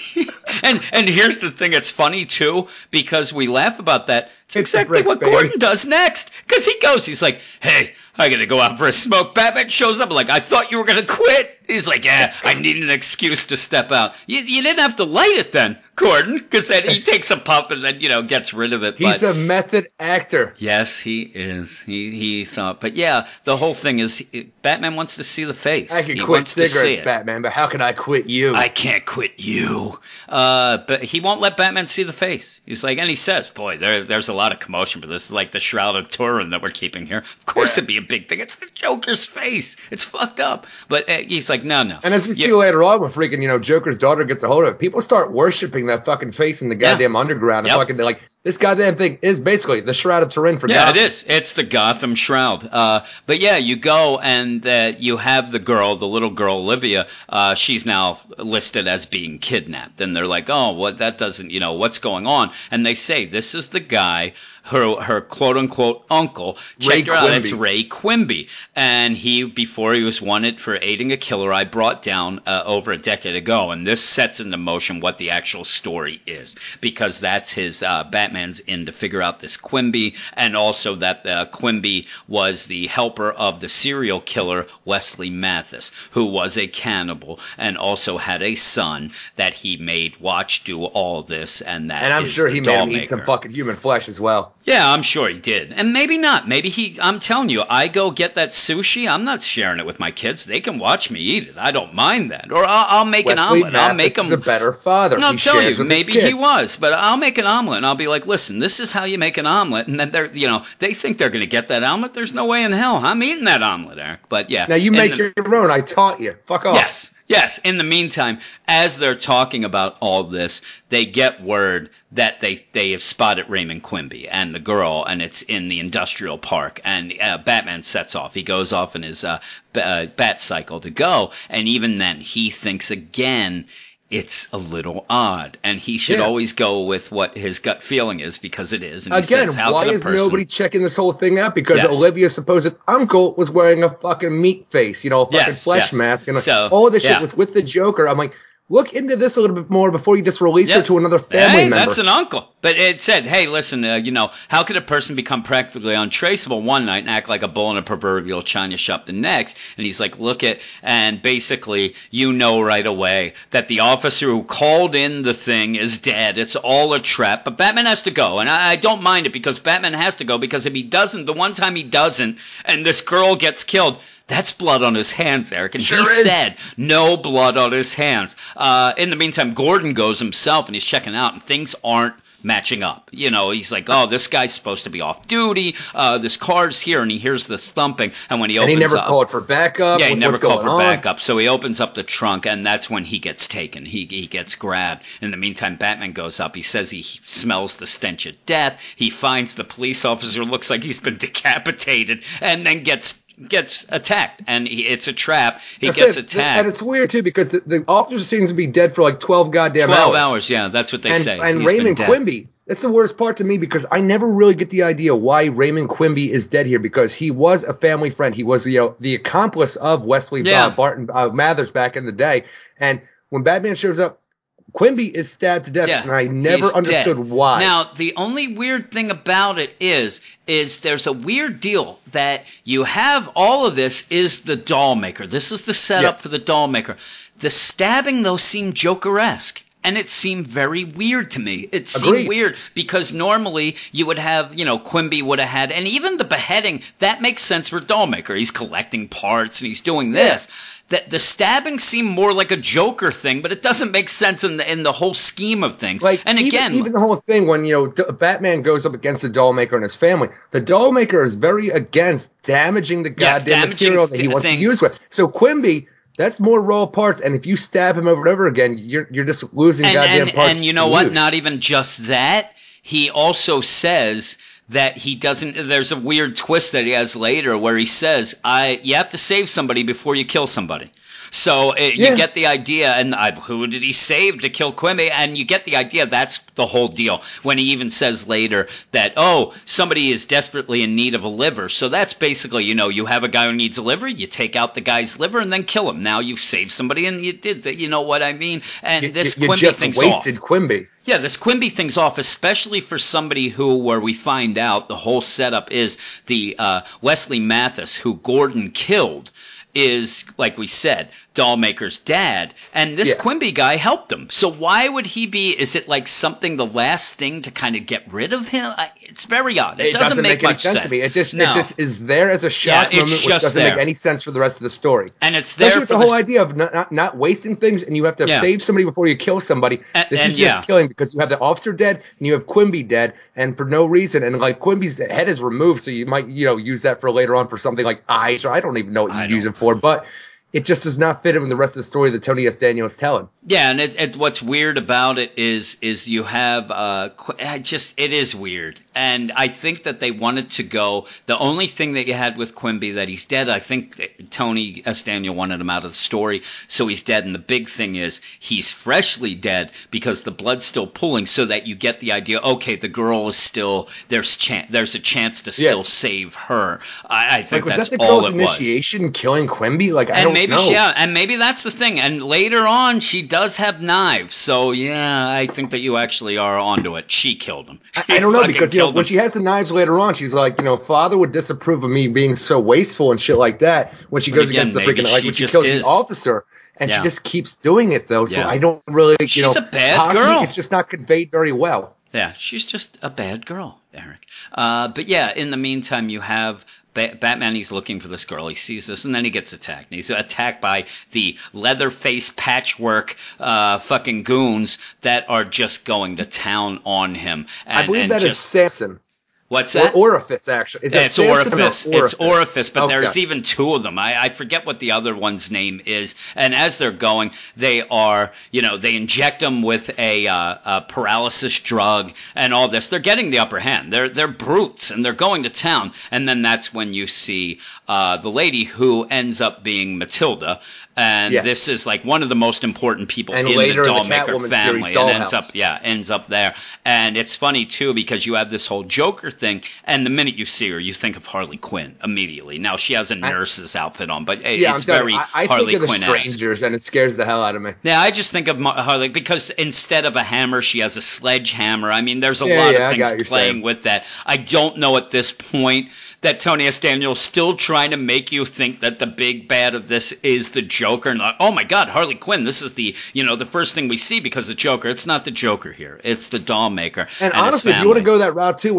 and and here's the thing, it's funny too, because we laugh about that. It's,
it's
exactly
bricks,
what
baby.
Gordon does next. Because he goes, he's like, hey, I gotta go out for a smoke. Batman shows up like, I thought you were gonna quit. He's like, yeah, I need an excuse to step out. You, you didn't have to light it then, Gordon, because then he takes a puff and then, you know, gets rid of it.
He's
but,
a method actor.
Yes, he is. He he thought, but yeah, the whole thing is, Batman wants to see the face.
I can
he
quit
wants to see
cigarettes,
it.
Batman, but how can I quit you?
I can't quit you. Uh, but he won't let Batman see the face. He's like, and he says, boy, there, there's a lot of commotion, but this is like the Shroud of Turin that we're keeping here. Of course yeah. it'd be a big thing. It's the Joker's face. It's fucked up. But uh, he's like, no, no.
And as we
you,
see later on, when freaking, you know, Joker's daughter gets a hold of it, people start worshiping that fucking face in the goddamn yeah. underground. And
yep.
fucking, like, this goddamn thing is basically the Shroud of Turin for
yeah,
Gotham.
it is. It's the Gotham Shroud. Uh, but yeah, you go and uh, you have the girl, the little girl, Olivia. Uh, she's now listed as being kidnapped. And they're like, oh, what? That doesn't, you know, what's going on? And they say, this is the guy, her her quote unquote uncle. Check her out. It's Ray Quimby. And he, before he was wanted for aiding a killer I brought down uh, over a decade ago. And this sets into motion what the actual story is. Because that's his, uh, Batman's in to figure out this Quimby. And also that uh, Quimby was the helper of the serial killer Wesley Mathis, who was a cannibal and also had a son that he made watch do all this. And that
And I'm
is
sure
the
he made him
Dollmaker.
eat some fucking human flesh as well.
Yeah, I'm sure he did. And maybe not. Maybe he, I'm telling you, I go get that sushi. I'm not sharing it with my kids. They can watch me eat it. I don't mind that. Or I'll, I'll make
Wesley
an omelet.
Mathis
I'll make them.
is a better father.
No, I'm
he
telling
shares
you,
with
maybe
his
he
kids.
was. But I'll make an omelet and I'll be like, listen, this is how you make an omelet. And then they're, you know, they think they're going to get that omelet. There's no way in hell I'm eating that omelet, Eric. But yeah.
Now you make
the,
your own. I taught you. Fuck off.
Yes. Yes. In the meantime, as they're talking about all this, they get word that they, they have spotted Raymond Quimby and the girl, and it's in the industrial park. And uh, Batman sets off. He goes off in his uh, b- uh, bat cycle to go. And even then, he thinks again, it's a little odd. And he should
Yeah.
always go with what his gut feeling is, because it is. And he
Again,
says, How
why
can a
is
person...
nobody checking this whole thing out? Because
Yes.
Olivia's supposed uncle was wearing a fucking meat face, you know, a fucking
Yes,
flesh
yes.
mask. And
So,
all this
yeah.
shit was with the Joker. I'm like, look into this a little bit more before you just release
Yeah.
her to another family
hey,
member.
That's an uncle. But it said, hey, listen, uh, you know, how could a person become practically untraceable one night and act like a bull in a proverbial china shop the next? And he's like, look at, and basically, you know right away that the officer who called in the thing is dead. It's all a trap. But Batman has to go. And I, I don't mind it because Batman has to go, because if he doesn't, the one time he doesn't, and this girl gets killed, That's blood on his hands, Eric. And
Sure
he
is.
said no blood on his hands. Uh, in the meantime, Gordon goes himself and he's checking out, and things aren't matching up. You know, he's like, oh, this guy's supposed to be off duty. Uh, this car's here, and he hears this thumping. And when he opens
and he never
up,
called for backup.
yeah, he
What-
never
what's
called
going
for
on?
backup. So he opens up the trunk, and that's when he gets taken. He he gets grabbed. In the meantime, Batman goes up. He says he smells the stench of death. He finds the police officer, looks like he's been decapitated, and then gets gets attacked. And he, it's a trap. He
That's
gets
it.
attacked.
And it's weird, too, because the, the officer seems to be dead for like twelve goddamn
Twelve
hours.
hours, yeah, that's what they
and,
say.
And
He's been
Raymond
dead.
Quimby, that's the worst part to me because I never really get the idea why Raymond Quimby is dead here because he was a family friend. He was, you know, the accomplice of Wesley
Yeah.
uh, Barton uh, Mathers back in the day. And when Batman shows up, Quimby is stabbed to death,
Yeah,
and I never
he's
understood
dead.
why.
Now, the only weird thing about it is, is there's a weird deal that you have all of this is the doll maker. This is the setup
Yes.
for the doll maker. The stabbing, though, seemed Joker-esque. And it seemed very weird to me. It seemed
Agreed.
weird because normally you would have, you know, Quimby would have had, and even the beheading, that makes sense for Dollmaker. He's collecting parts and he's doing this. That the stabbing seemed more like a Joker thing, but it doesn't make sense in the in the whole scheme of things.
Like,
and
even,
again,
even the whole thing when, you know, D- Batman goes up against the doll maker and his family, the doll maker is very against damaging the
Yes,
goddamn
damaging
material that he
th-
wants
things.
to use with. So Quimby, that's more raw parts, and if you stab him over and over again, you're you're just losing
and,
goddamn
and,
parts.
and you know
to
what?
use.
Not even just that. He also says that he doesn't. There's a weird twist that he has later where he says, "I you have to save somebody before you kill somebody." So it,
Yeah.
you get the idea, and I, who did he save to kill Quimby? And you get the idea that's the whole deal. When he even says later that, oh, somebody is desperately in need of a liver. So that's basically, you know, you have a guy who needs a liver, you take out the guy's liver and then kill him. Now you've saved somebody, and you did that. You know what I mean? And
you,
this
you, you
Quimby
just
thing's
wasted
off.
Quimby.
Yeah, this Quimby thing's off, especially for somebody who, where we find out the whole setup is the uh, Wesley Mathis, who Gordon killed, is, like we said, Dollmaker's dad, and this
Yeah.
Quimby guy helped him. So why would he be? Is it like something, the last thing to kind of get rid of him? I, it's very odd. It,
It doesn't, make, any
much
sense, to me. It just
No.
it just is there as a shock
Yeah, it's
moment, which
just
doesn't
there.
make any sense for the rest of the story.
And it's there
Especially with
for
the
the
whole idea of not, not, not wasting things, and you have to
Yeah.
save somebody before you kill somebody.
And-
this
and
is just
yeah.
killing because you have the officer dead and you have Quimby dead, and for no reason. And like Quimby's head is removed, so you might you know use that for later on for something like eyes, or I don't even know what
I
you use
don't-
it for, but it just does not fit in with the rest of the story that Tony S. Daniel is telling.
Yeah, and it, it, what's weird about it is is you have uh, qu- I just it is weird, and I think that they wanted to go. The only thing that you had with Quimby that he's dead. I think that Tony S. Daniel wanted him out of the story, so he's dead. And the big thing is he's freshly dead because the blood's still pooling, so that you get the idea. Okay, the girl is still there's chan- there's a chance to still
Yeah.
save her. I, I think
Like, was
that's
that the
all
girl's
it was.
initiation, killing Quimby? Like, I
And
don't
maybe
know.
she, yeah, and maybe that's the thing. And later on, she does have knives. So yeah, I think that you actually are onto it. She killed him.
I, I don't know
Fucking
because you know
killed
when
him.
she has the knives later on, she's like, you know, father would disapprove of me being so wasteful and shit like that. When she
But
goes
again,
against the
maybe
freaking like
she
when she
just
kills
is.
the officer, and
Yeah.
she just keeps doing it though. So
Yeah.
I don't really, you
She's
know,
a bad
possibly
girl.
It's just not conveyed very well.
Yeah, she's just a bad girl, Eric. Uh, but yeah, in the meantime, you have ba- Batman. He's looking for this girl. He sees this, and then he gets attacked. And he's attacked by the leather-face patchwork uh, fucking goons that are just going to town on him. And,
I believe
and
that is
just,
Samson.
What's
Or
that?
orifice, actually. Is
Yeah,
that
it's
Samson or
orifice. It's orifice, but
Okay.
there's even two of them. I, I forget what the other one's name is. And as they're going, they are, you know, they inject them with a, uh, a paralysis drug and all this. They're getting the upper hand. They're they're brutes, and they're going to town. And then that's when you see uh, the lady who ends up being Matilda. And
Yes.
this is like one of the most important people
And
in
later
the
in the
Dollmaker
Catwoman
family,
series,
and ends
Dollhouse.
up yeah ends up there. And it's funny too because you have this whole Joker thing, and the minute you see her, you think of Harley Quinn immediately. Now she has a nurse's outfit on, but it-
Yeah,
it's
I'm telling
very
you, I, I
Harley
think of the
Quinn-esque.
strangers, and it scares the hell out of me.
Yeah, I just think of Mar- Harley because instead of a hammer, she has a sledgehammer. I mean, there's a
Yeah,
lot
yeah, I
of
got what
things
you're
playing
saying.
with that. I don't know at this point that Tony S. Daniel's still trying to make you think that the big bad of this is the Joker. And like, oh my God, Harley Quinn! This is the you know the first thing we see because the Joker. It's not the Joker here. It's the Dollmaker.
And,
his
honestly, if you
family.
want to go that route too, where he's still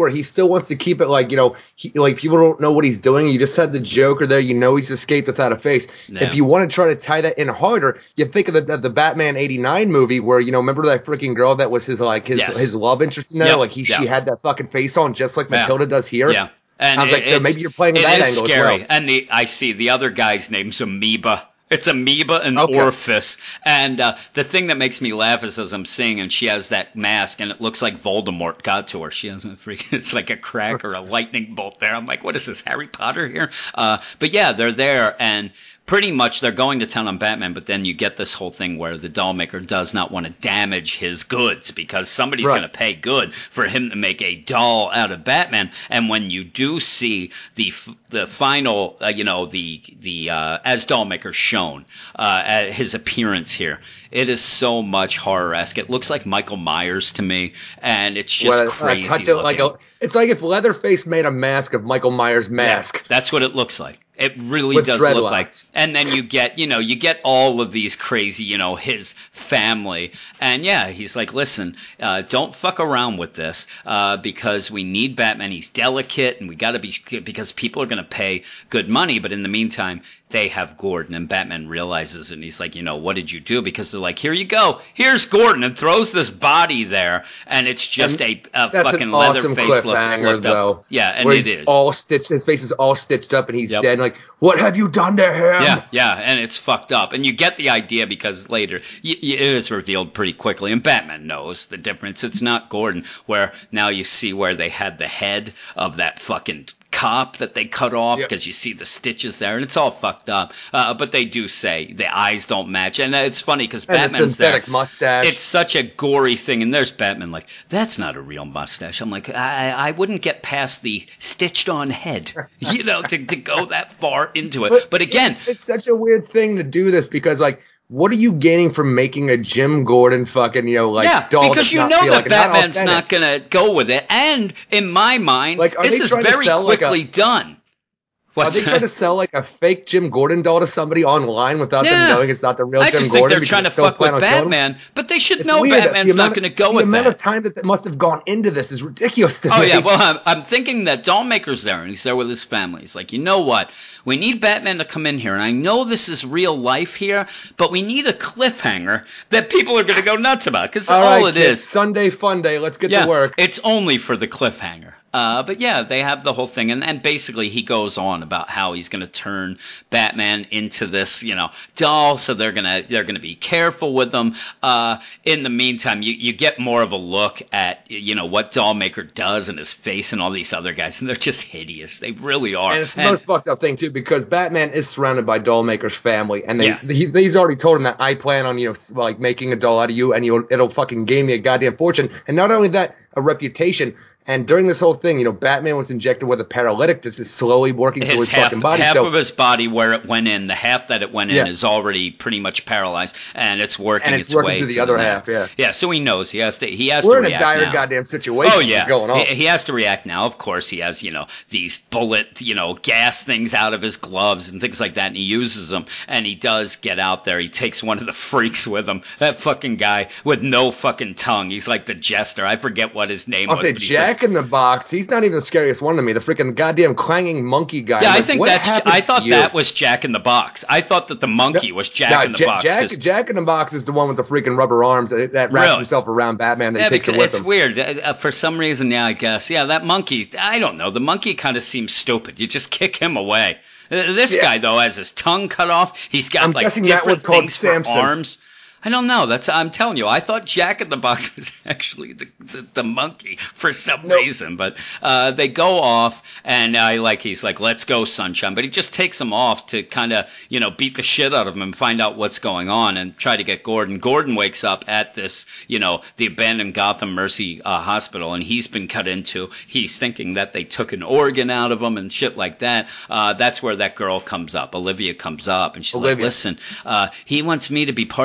still wants to keep it like, you know, he, like people don't know what he's doing. You just had the Joker there. You know he's escaped without a face.
Yeah.
If you want to try to tie that in harder, you think of the the Batman eighty-nine movie where, you know, remember that freaking girl that was his like his
Yes.
his love interest in there?
Yep.
Like he
Yep.
she had that fucking face on just like
Yeah.
Matilda does here.
Yeah. And
I was
it,
like, so maybe you're playing with
it
that
is
angle
scary.
as well.
And the I see the other guy's name's Amoeba. It's Amoeba and
Okay.
Orpheus. And uh, the thing that makes me laugh is as I'm seeing, and she has that mask, and it looks like Voldemort got to her. She has a freaking, it's like a crack or a lightning bolt there. I'm like, what is this, Harry Potter here? Uh, but yeah, they're there, and pretty much they're going to town on Batman, but then you get this whole thing where the doll maker does not want to damage his goods because somebody's
Right.
going to pay good for him to make a doll out of Batman. And when you do see the f- the final, uh, you know, the the uh, as doll maker shown, uh, at his appearance here, it is so much horror-esque. It looks like Michael Myers to me, and it's just
Well, uh,
crazy
touch it like
looking.
a, it's like if Leatherface made a mask of Michael Myers' mask.
Yeah, that's what it looks like. It really
With
does look
dreadlocks.
like. And then you get, you know, you get all of these crazy, you know, his family. And yeah, he's like, listen, uh, don't fuck around with this uh, because we need Batman. He's delicate and we got to be, because people are going to pay good money. But in the meantime, they have Gordon, and Batman realizes it, and he's like, you know, what did you do? Because they're like, here you go, here's Gordon, and throws this body there, and it's just
And
a, a
That's
fucking
an awesome
Leatherface look,
cliffhanger,
looked
though.
up. Yeah, and
where
it
he's
is.
all stitched. His face is all stitched up, and he's
Yep.
dead. And like, what have you done to him?
Yeah, yeah, and it's fucked up. And you get the idea because later y- y- it is revealed pretty quickly, and Batman knows the difference. It's not Gordon, where now you see where they had the head of that fucking cop that they cut off
Yep.
because you see the stitches there, and it's all fucked up. Uh, but they do say the eyes don't match, and it's funny because
And the
Batman's there.
synthetic mustache.
It's such a gory thing, and there's Batman like, that's not a real mustache. I'm like, I, I wouldn't get past the stitched on head, you know, to, to go that far into it. But, again,
it's, it's such a weird thing to do this because, like, what are you gaining from making a Jim Gordon fucking, you know, like,
yeah,
doll
because
that's
you
not
know
real,
that
like, not
Batman's
authentic?
not going to go with it. And in my mind,
Like, are
this
they
is
trying to
very
sell, like,
quickly
a-
done.
Are
What's
they trying to sell like a fake Jim Gordon doll to somebody online without
Yeah.
them knowing it's not the real
I
Jim
just think
Gordon?
they're
because
trying to
they still
fuck with
plan on killing him?
Batman, but they should
It's
know
weird.
Batman's
the
not
amount
going
of-
to go
the
with
amount
that.
of time that, that must have gone into this is ridiculous to
Oh
me.
yeah, well I'm, I'm thinking that Dollmaker's there and he's there with his family. He's like, you know what? We need Batman to come in here, and I know this is real life here, but we need a cliffhanger that people are going to go nuts about because all,
all right,
it
kids,
is.
Sunday fun day. Let's get
Yeah,
to work.
it's only for the cliffhanger. Uh, but yeah, they have the whole thing, and, and basically he goes on about how he's going to turn Batman into this, you know, doll. So they're gonna they're gonna be careful with him. Uh, in the meantime, you, you get more of a look at you know what Dollmaker does and his face and all these other guys, and they're just hideous. They really are.
And it's the most fucked up thing too, because Batman is surrounded by Dollmaker's family, and they
Yeah.
he, he's already told him that I plan on you know s- like making a doll out of you, and you'll it'll fucking gain me a goddamn fortune, and not only that, a reputation. And during this whole thing, you know, Batman was injected with a paralytic that's just slowly working through
his
his
half,
fucking body.
half
so
of his body where it went in, the half that it went in
Yeah.
is already pretty much paralyzed, and it's working
And it's
its
working
way
through the
to
other
neck.
half, yeah.
Yeah, so he knows he has to. He has
we're
to
in a
react
dire
now.
goddamn situation.
Oh
What's
yeah,
going on?
He, he has to react now. Of course, he has you know these bullet you know gas things out of his gloves and things like that, and he uses them. And he does get out there. He takes one of the freaks with him. That fucking guy with no fucking tongue. He's like the jester. I forget what his name
I'll
was.
say
but he's like-
Jack in the Box. He's not even the scariest one to me. The freaking goddamn clanging monkey guy.
Yeah,
I'm
I
like,
think
what
that's.
happened
I
to
thought
you?
that was Jack in the Box. I thought that the monkey was Jack
No,
in the
Ja-
Box.
Jack,
'cause-
Jack in the Box is the one with the freaking rubber arms that, that wraps
Really?
himself around Batman that
Yeah,
he takes
because
it with
it's
him.
weird. Uh, uh, for some reason, yeah, I guess. Yeah, that monkey, I don't know. The monkey kind of seems stupid. You just kick him away. Uh, This
Yeah.
guy, though, has his tongue cut off. He's got,
I'm
like,
guessing that
different
one's called
things for
Samson.
arms. I don't know. That's I'm telling you. I thought Jack in the Box was actually the the, the monkey for some
Nope.
reason. But uh, they go off, and I like he's like, "Let's go, Sunshine." But he just takes him off to kind of you know beat the shit out of him and find out what's going on and try to get Gordon. Gordon wakes up at this you know the abandoned Gotham Mercy uh, hospital, and he's been cut into. He's thinking that they took an organ out of him and shit like that. Uh, that's where that girl comes up. Olivia comes up, and she's like,
Olivia.
"Listen, uh, he wants me to be part of his family."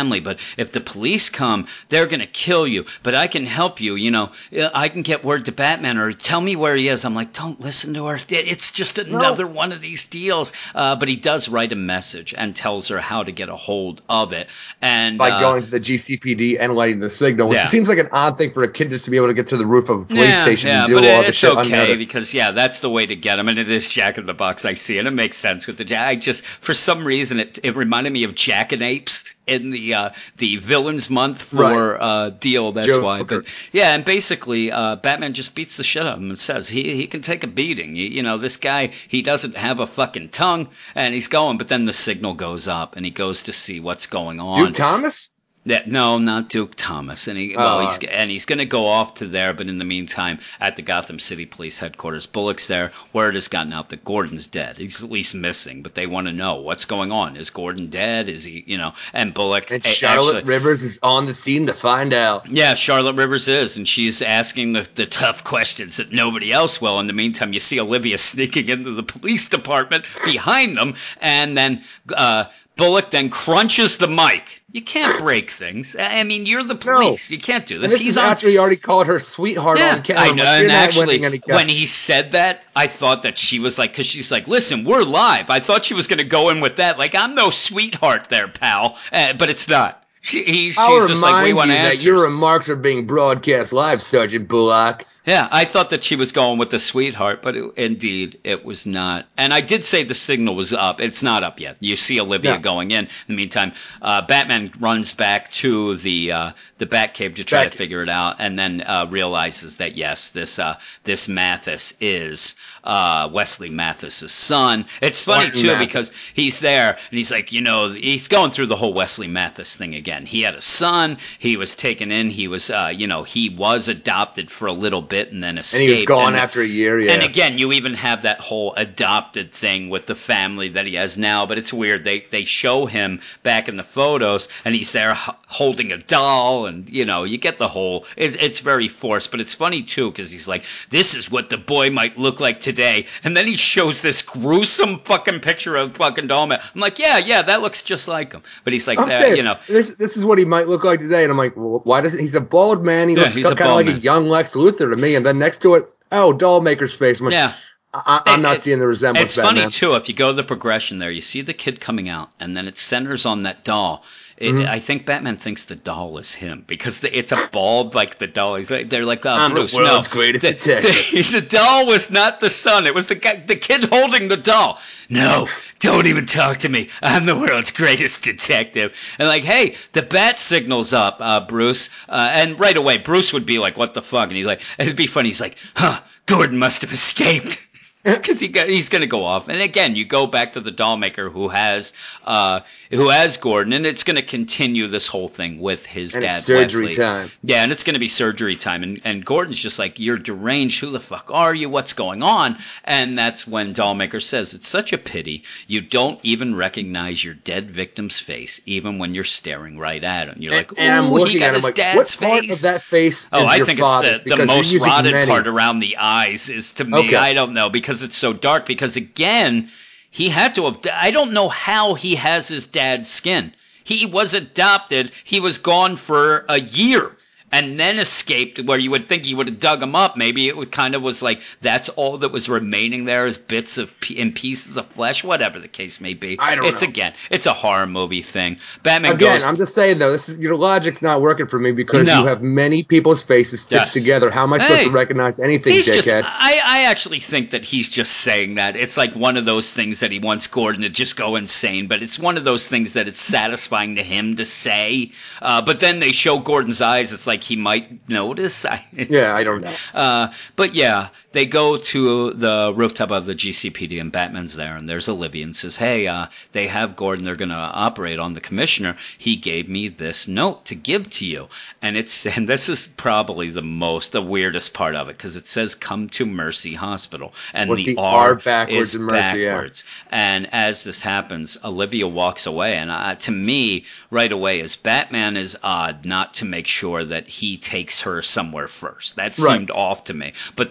family, but if the police come, they're going to kill you. But I can help you, you know. I can get word to Batman or tell me where he is. I'm like, don't listen to her. It's just another no. one of these deals. Uh, but he does write a message and tells her how to get a hold of it. And
by
uh,
going to the G C P D and lighting the signal, which
yeah.
seems like an odd thing for a kid just to be able to get to the roof of a police
yeah,
station
yeah,
and do
but
all
it,
the
it's
shit
okay
unnoticed.
Because yeah, that's the way to get him. And it is Jack in the Box. I see, and it makes sense with the Jack. I just for some reason it it reminded me of Jackanapes in the uh, the Villains Month for
Right.
uh, deal. That's
Joe
why.
Hooker.
But yeah, and basically, uh, Batman just beats the shit out of him and says he he can take a beating. You, you know, this guy, he doesn't have a fucking tongue, and he's going. But then the signal goes up, and he goes to see what's going on.
Duke Thomas?
Yeah, no, not Duke Thomas, and he
Oh,
well, he's
right.
and he's going to go off to there, but in the meantime, at the Gotham City Police headquarters, Bullock's there. Word has gotten out that Gordon's dead. He's at least missing, but they want to know what's going on. Is Gordon dead? Is he, you know? And Bullock
And
a-
Charlotte
actually,
Rivers is on the scene to find out.
yeah, Charlotte Rivers is, and she's asking the, the tough questions that nobody else will. In the meantime, you see Olivia sneaking into the police department behind them, and then uh, Bullock then crunches the mic. You can't break things. I mean, you're the police.
No.
You can't do
And
this.
this
He's
is
on.
after he already called her sweetheart
Yeah,
on camera.
I
I'm
know.
like,
And
you're not
actually,
winning any cup.
when he said that, I thought that she was like, because she's like, listen, we're live. I thought she was going to go in with that. Like, I'm no sweetheart there, pal. Uh, but it's not. She, he's,
I'll
she's just like, we
remind
want
you
answers.
that your remarks are being broadcast live, Sergeant Bullock.
Yeah, I thought that she was going with the sweetheart, but it, indeed it was not. And I did say the signal was up. It's not up yet. You see Olivia
Yeah.
going in. In the meantime, uh, Batman runs back to the uh, the Batcave to try
Batcave.
to figure it out, and then uh, realizes that yes, this uh, this Mathis is uh, Wesley Mathis's son. It's funny
Martin
too
Mathis.
because he's there and he's like, you know, he's going through the whole Wesley Mathis thing again. He had a son. He was taken in. He was, uh, you know, he was adopted for a little bit and then escaped.
And he was gone
and,
after a year, yeah.
And again, you even have that whole adopted thing with the family that he has now. But it's weird. They they show him back in the photos, and he's there h- holding a doll, and you know, you get the whole. It, it's very forced, but it's funny too because he's like, "This is what the boy might look like today," and then he shows this gruesome fucking picture of fucking Dollman. I'm like, "Yeah, yeah, that looks just like him." But he's like,
I'm
uh,
saying,
you know,
this this is what he might look like today, and I'm like, well, why does it? He's a bald man. He
Yeah,
looks
he's a
kind of
bald
like
man.
a young Lex Luthor to me, and then next to it, oh, Dollmaker's face. I'm like,
yeah.
I, I'm
It-
not
it-
seeing the resemblance.
It's
Batman.
funny too if you go to the progression there. You see the kid coming out, and then it centers on that doll. It,
Mhm.
I think Batman thinks the doll is him because the, it's a bald like the doll. He's like, they're like, uh,
I'm the
Bruce,
world's
no,
greatest
the,
detective.
The, the doll was not the son. It was the guy, the kid holding the doll. No, don't even talk to me. I'm the world's greatest detective. And like, hey, the bat signal's up, uh, Bruce. Uh, and right away, Bruce would be like, what the fuck? And he's like, it'd be funny. He's like, huh, Gordon must have escaped. Because he got, he's going to go off, and again, you go back to the doll maker who has uh, who has Gordon, and it's going to continue this whole thing with his
And
dad,
it's surgery
Wesley.
time.
Yeah, and it's going to be surgery time, and, and Gordon's just like, "You're deranged. Who the fuck are you? What's going on?" And that's when Dollmaker says, "It's such a pity you don't even recognize your dead victim's face, even when you're staring right at him." You're
And,
like,
and I'm
"Ooh, he
looking
got
at him
his
like,
dad's
what part
face."
of that face
Oh,
is
I
your
think
father's?
it's the, the
Because you're
most
using
rotted
many.
part around the eyes is to me.
Okay.
I don't know because it's so dark. Because again, he had to have. I don't know how he has his dad's skin. He was adopted. He was gone for a year and then escaped, where you would think he would have dug him up. Maybe it would kind of was like that's all that was remaining there as bits of and pieces of flesh, whatever the case may be.
I don't
it's
know.
Again, it's a horror movie thing. Batman
Again,
goes.
I'm just saying though, this is your logic's not working for me because
No.
you have many people's faces stitched
Yes.
together. How am I supposed
Hey,
to recognize anything,
He's just,
dickhead?
I, I actually think that he's just saying that. It's like one of those things that he wants Gordon to just go insane, but it's one of those things that it's satisfying to him to say. Uh, but then they show Gordon's eyes. It's like he might notice. It's
Yeah, I don't know.
Uh, but yeah, they go to the rooftop of the G C P D, and Batman's there, and there's Olivia, and says, hey, uh, they have Gordon. They're going to operate on the commissioner. He gave me this note to give to you. And it's and this is probably the most, the weirdest part of it, because it says, come to Mercy Hospital. And
With
the,
the
R,
R backwards
is
in Mercy, yeah.
backwards. And as this happens, Olivia walks away. And uh, to me, right away, as Batman is odd not to make sure that he takes her somewhere first. That
Right.
seemed off to me. But there's an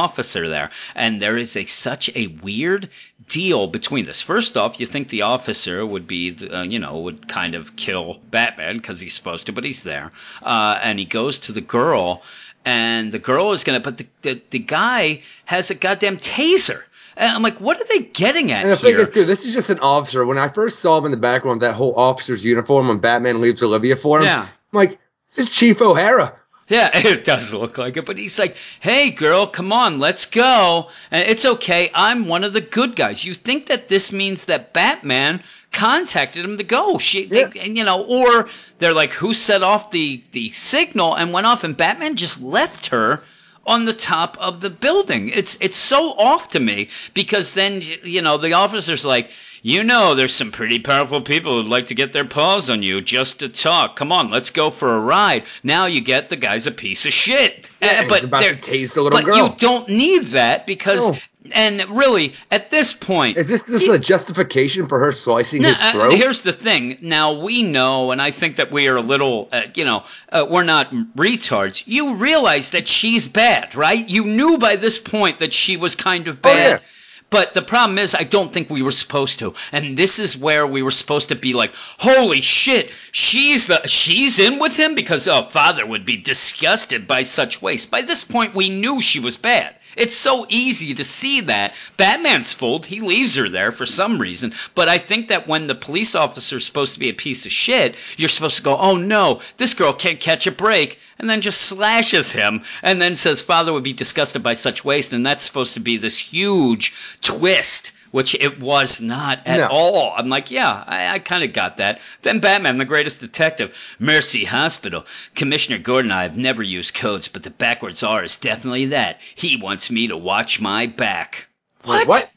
officer there. And there is a such a weird deal between this. First off, you think the officer would be, uh, you know, would kind of kill Batman because he's supposed to, but he's there. Uh, and he goes to the girl, and the girl is going to, but the, the, the guy has a goddamn taser. And I'm like, what are they getting at
and the
here?
thing is, too, this is just an officer. When I first saw him in the background, that whole officer's uniform when Batman leaves Olivia for him,
Yeah.
I'm like, this is Chief O'Hara.
Yeah, it does look like it, but he's like, hey, girl, come on, let's go. And it's okay, I'm one of the good guys. You think that this means that Batman contacted him to go. She, they,
Yeah.
you know, or they're like, who set off the, the signal and went off, and Batman just left her on the top of the building. It's it's so off to me, because then, you know, the officer's like, you know, there's some pretty powerful people who'd like to get their paws on you just to talk. Come on, let's go for a ride. Now you get the guy's a piece of shit.
Yeah,
Uh,
he's
but
about
there-
to tase the little
but
girl.
you don't need that because,
No.
and really, at this point,
Is this just
he-
a justification for her slicing
no,
his
uh,
throat?
here's the thing. Now, we know, and I think that we are a little, uh, you know, uh, we're not retards. You realize that she's bad, right? You knew by this point that she was kind of
Oh,
bad.
yeah.
But the problem is, I don't think we were supposed to. And this is where we were supposed to be like, holy shit, she's the she's in with him? Because, oh, father would be disgusted by such waste. By this point, we knew she was bad. It's so easy to see that. Batman's fooled. He leaves her there for some reason. But I think that when the police officer's supposed to be a piece of shit, you're supposed to go, oh no, this girl can't catch a break. And then just slashes him and then says father would be disgusted by such waste. And that's supposed to be this huge twist, which it was not at
No.
all. I'm like, yeah, I, I kind of got that. Then Batman, the greatest detective, Mercy Hospital. Commissioner Gordon and I have never used codes, but the backwards R is definitely that. He wants me to watch my back. What?
What?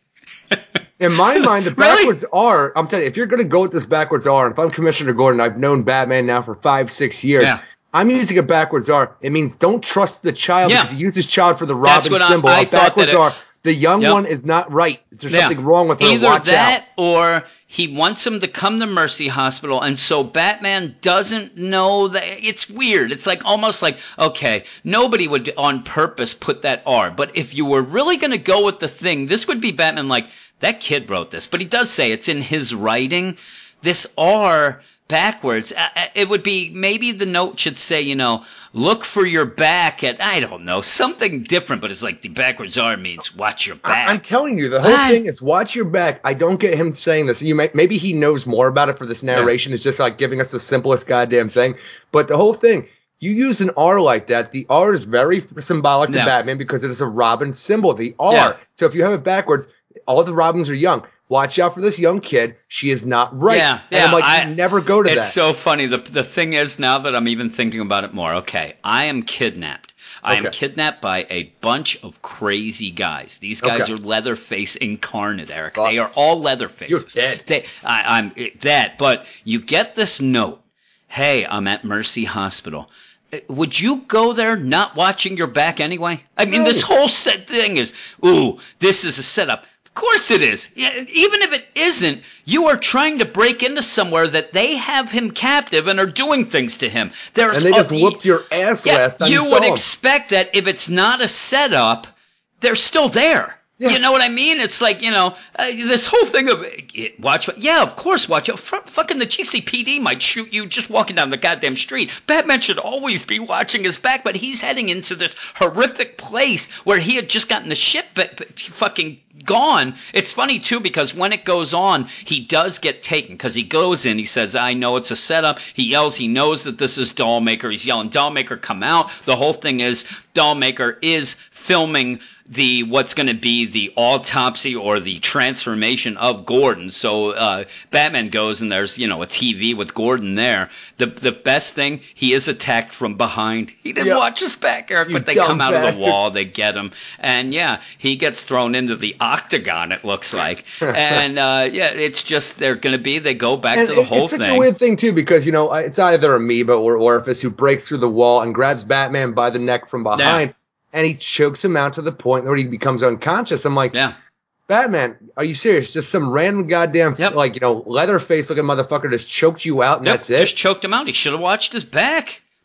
In my mind, the
Really?
backwards R, I'm telling you, if you're going to go with this backwards R, and if I'm Commissioner Gordon, I've known Batman now for five, six years.
Yeah.
I'm using a backwards R. It means don't trust the child
Yeah.
because he uses child for the
That's
Robin
what I-
symbol.
I
a
thought that
backwards
it-
R. The young
Yep.
one is not right. There's
Yeah.
something wrong with her.
Either
Watch
that
out.
or he wants him to come to Mercy Hospital, and so Batman doesn't know that. It's weird. It's like almost like, okay, nobody would on purpose put that R, but if you were really going to go with the thing, this would be Batman like, that kid wrote this, but he does say it's in his writing. This R backwards, uh, uh, it would be, maybe the note should say, you know, look for your back at, I don't know, something different, but it's like the backwards R means watch your back.
I, I'm telling you, the whole
What?
thing is watch your back. I don't get him saying this. You may, maybe he knows more about it for this narration. It's just like giving us the simplest goddamn thing. But the whole thing, you use an R like that. The R is very symbolic to
Yeah.
Batman because it is a Robin symbol. The R.
Yeah.
So if you have it backwards, all the Robins are young. Watch out for this young kid. She is not right.
Yeah,
and I'm
yeah,
like,
I-
you never go to
it's
that.
so funny. The the thing is, now that I'm even thinking about it more, okay, I am kidnapped. I am
Okay.
kidnapped by a bunch of crazy guys. These guys
Okay.
are Leatherface incarnate, Eric.
Oh.
They are all Leatherfaces.
You're dead.
They, I, I'm it, that, but you get this note. Hey, I'm at Mercy Hospital. Uh, Would you go there not watching your back anyway? I mean,
No.
this whole set thing is, ooh, this is a setup. Of course it is. Yeah, even if it isn't, you are trying to break into somewhere that they have him captive and are doing things to him. There's,
And they just
uh,
whooped your ass
yeah,
last time you,
you
saw
would
him.
expect that if it's not a setup, they're still there.
Yeah.
You know what I mean? It's like, you know, uh, this whole thing of, uh, watch, yeah, of course, watch out. F- fucking the G C P D might shoot you just walking down the goddamn street. Batman should always be watching his back, but he's heading into this horrific place where he had just gotten the shit but, but fucking gone. It's funny, too, because when it goes on, he does get taken because he goes in, he says, I know it's a setup. He yells, he knows that this is Dollmaker. He's yelling, Dollmaker, come out. The whole thing is Dollmaker is filming the what's going to be the autopsy or the transformation of Gordon. So uh, Batman goes and there's, you know, a T V with Gordon there. The the best thing, he is attacked from behind. He didn't
Yep.
watch his back, Eric,
You
but they
dumb
come out of the
bastard.
wall, they get him. And yeah, he gets thrown into the octagon, it looks like. And uh, yeah, it's just, they're going to be, they go back
And
to the
it-
whole
it's such
thing.
a weird thing too, because you know it's either Amoeba or Orifice who breaks through the wall and grabs Batman by the neck from behind, and he chokes him out to the point where he becomes unconscious. I'm like,
Yeah.
Batman, are you serious? Just some random goddamn
Yep.
like you know Leatherface looking motherfucker just choked you out and
Yep,
that's it.
just choked him out. He should have watched his back.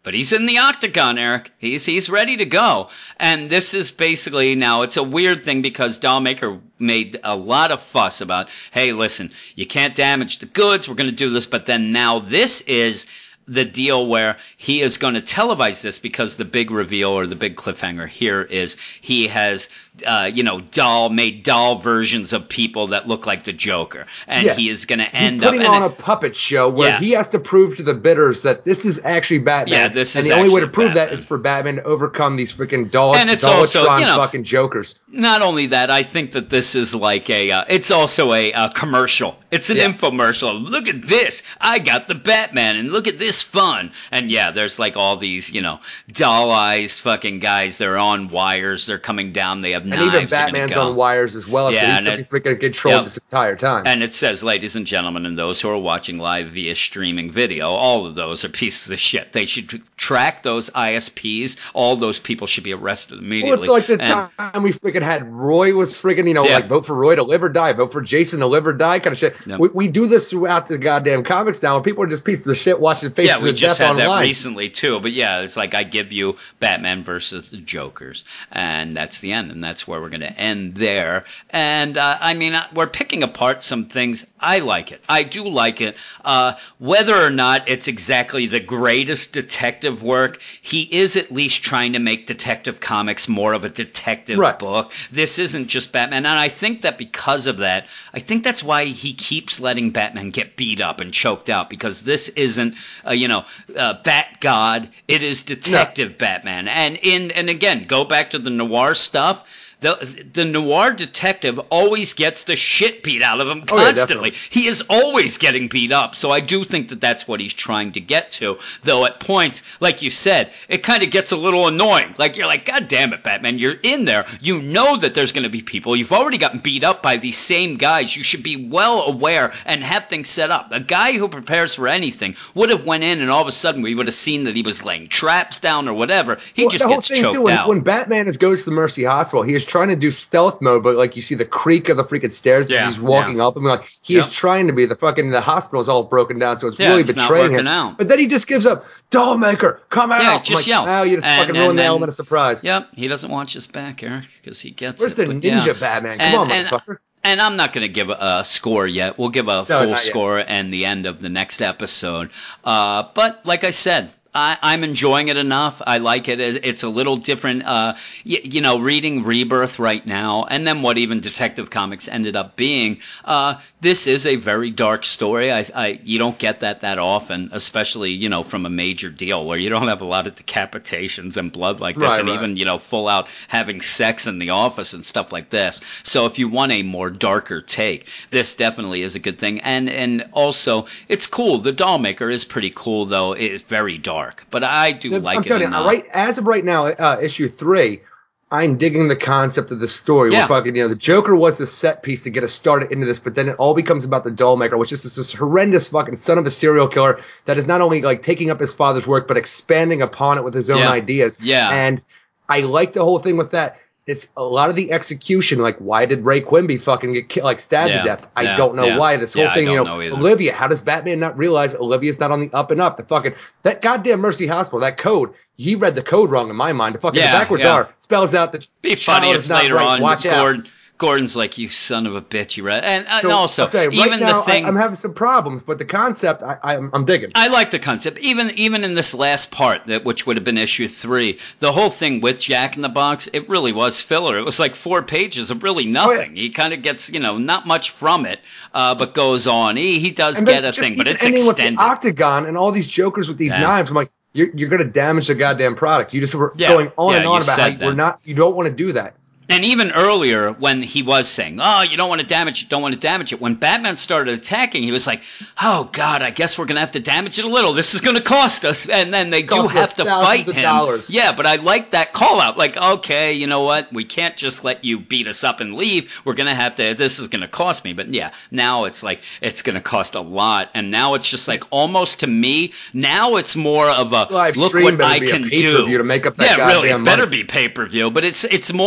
But he's in the octagon, Eric. He's he's ready to go. And this is basically, now it's a weird thing because Dollmaker made a lot of fuss about, hey, listen, you can't damage the goods. We're going to do this. But then now this is the deal where he is going to televise this, because the big reveal or the big cliffhanger here is he has, uh, you know, doll made doll versions of people that look like the Joker, and
yes.
he is going to end
He's putting
up
on
and
a puppet show where
yeah.
he has to prove to the bidders that this is actually Batman.
Yeah, this is
and the only way to prove
Batman.
that is for Batman to overcome these freaking doll,
and it's
Dollatron
also, you know,
fucking Jokers.
Not only that, I think that this is like a, uh, it's also a uh, commercial. It's an
yeah.
infomercial. Look at this. I got the Batman, and look at this fun. And yeah, there's like all these, you know, doll-eyed fucking guys. They're on wires. They're coming down. They have
and
knives.
And even Batman's
go.
on wires as well.
Yeah,
so he's going to be freaking controlled
yep.
this entire time.
And it says, ladies and gentlemen, and those who are watching live via streaming video, all of those are pieces of shit. They should track those I S Ps. All those people should be arrested immediately.
Well, it's like the
and,
time we freaking had Roy was freaking, you know,
yeah.
like vote for Roy to live or die, vote for Jason to live or die kind of shit. Yep. We, we do this throughout the goddamn comics now, and people are just pieces of shit watching Faces
yeah, we
of
just
Death
had
online.
that recently too. But yeah, it's like I give you Batman versus the Jokers, and that's the end, and that's where we're going to end there. And uh, I mean, we're picking apart some things. I like it. I do like it. Uh, whether or not it's exactly the greatest detective work, he is at least trying to make Detective Comics more of a detective
right.
book. This isn't just Batman, and I think that because of that, I think that's why he keeps letting Batman get beat up and choked out, because this isn't, uh, you know, uh, Bat God. It is Detective no. Batman. And in and again, go back to the noir stuff. The the noir detective always gets the shit beat out of him constantly. Oh, yeah, he is always getting beat up. So I do think that that's what he's trying to get to. Though at points, like you said, it kind of gets a little annoying. Like you're like, God damn it, Batman, you're in there. You know that there's going to be people. You've already gotten beat up by these same guys. You should be well aware and have things set up. A guy who prepares for anything would have went in and all of a sudden we would have seen that he was laying traps down or whatever. He
well,
just
the whole
gets
thing
choked
too, when,
out.
When Batman is, goes to the Mercy Hospital, he is trying to do stealth mode, but like you see the creak of the freaking stairs
yeah,
as he's walking
yeah.
up. I mean, like he
yep.
is trying to be the fucking the hospital is all broken down, so it's
yeah,
really
it's
betraying
not
him.
Out.
But then he just gives up. Dollmaker, come out!
Yeah, just
like,
yell.
Oh, you just
and,
fucking ruined the
then,
element of surprise.
Yep, he doesn't watch his back, Eric, because he gets
Where's
it.
Where's
the
ninja
yeah.
Batman? Come
and,
on,
and,
motherfucker.
And I'm not going to give a, a score yet. We'll give a
no,
full score and the end of the next episode. Uh, but like I said, I, I'm enjoying it enough. I like it. It's a little different, uh, you, you know, reading Rebirth right now, and then what even Detective Comics ended up being. Uh, this is a very dark story. I, I, you don't get that that often, especially, you know, from a major deal where you don't have a lot of decapitations and blood like this,
right,
and
right.
even, you know, full out having sex in the office and stuff like this. So if you want a more darker take, this definitely is a good thing. And and also, it's cool. The Dollmaker is pretty cool, though. It's very dark. But I do
I'm
like
telling
it
you,
enough.
right as of right now, uh, issue three, I'm digging the concept of the story.
Yeah.
We're fucking, you know, the Joker was the set piece to get us started into this, but then it all becomes about the Dollmaker, which is this, this horrendous fucking son of a serial killer that is not only like taking up his father's work, but expanding upon it with his own
yeah.
ideas.
Yeah.
And I like the whole thing with that. It's a lot of the execution. Like, why did Ray Quimby fucking get ki- like stabbed
yeah.
to death? I
yeah.
don't know
yeah.
why. This whole
yeah,
thing,
I
you
don't
know,
know
Olivia. How does Batman not realize Olivia's not on the up and up? The fucking that goddamn Mercy Hospital, that code. He read the code wrong in my mind. The fucking
yeah,
the backwards
yeah.
R spells out that
be
child
funny.
is
It's
not
later
right.
on.
Watch
Gordon,
out.
Gordon's like, you son of a bitch, you read. And, and
So,
also,
say, right
even
now,
the thing.
I, I'm having some problems, but the concept, I, I, I'm digging.
I like the concept. Even even in this last part, that which would have been issue three, the whole thing with Jack in the Box, it really was filler. It was like four pages of really nothing. Oh, yeah. He kind of gets, you know, not much from it, uh, but goes on. He he does
and
get a
just
thing, but it's
ending
extended.
With the Octagon and all these Jokers with these
yeah.
knives. I'm like, you're you're going to damage the goddamn product. You just were
yeah.
going on
yeah,
and on about how you, we're not. You don't want to do that.
And even earlier, when he was saying, oh, you don't want to damage it, don't want to damage it, when Batman started attacking, he was like, oh, God, I guess we're going to have to damage it a little. This is going to cost us. And then they do have to fight him.
Dollars.
Yeah, but I like that call out. Like, okay, you know what? We can't just let you beat us up and leave. We're going to have to, this is going to cost me. But yeah, now it's like, it's going to cost a lot. And now it's just like, almost to me, now it's more of a,
Live
look
what
I can do.
To make up that
yeah, really, it
money.
better be pay-per-view. But it's, it's more of a, like,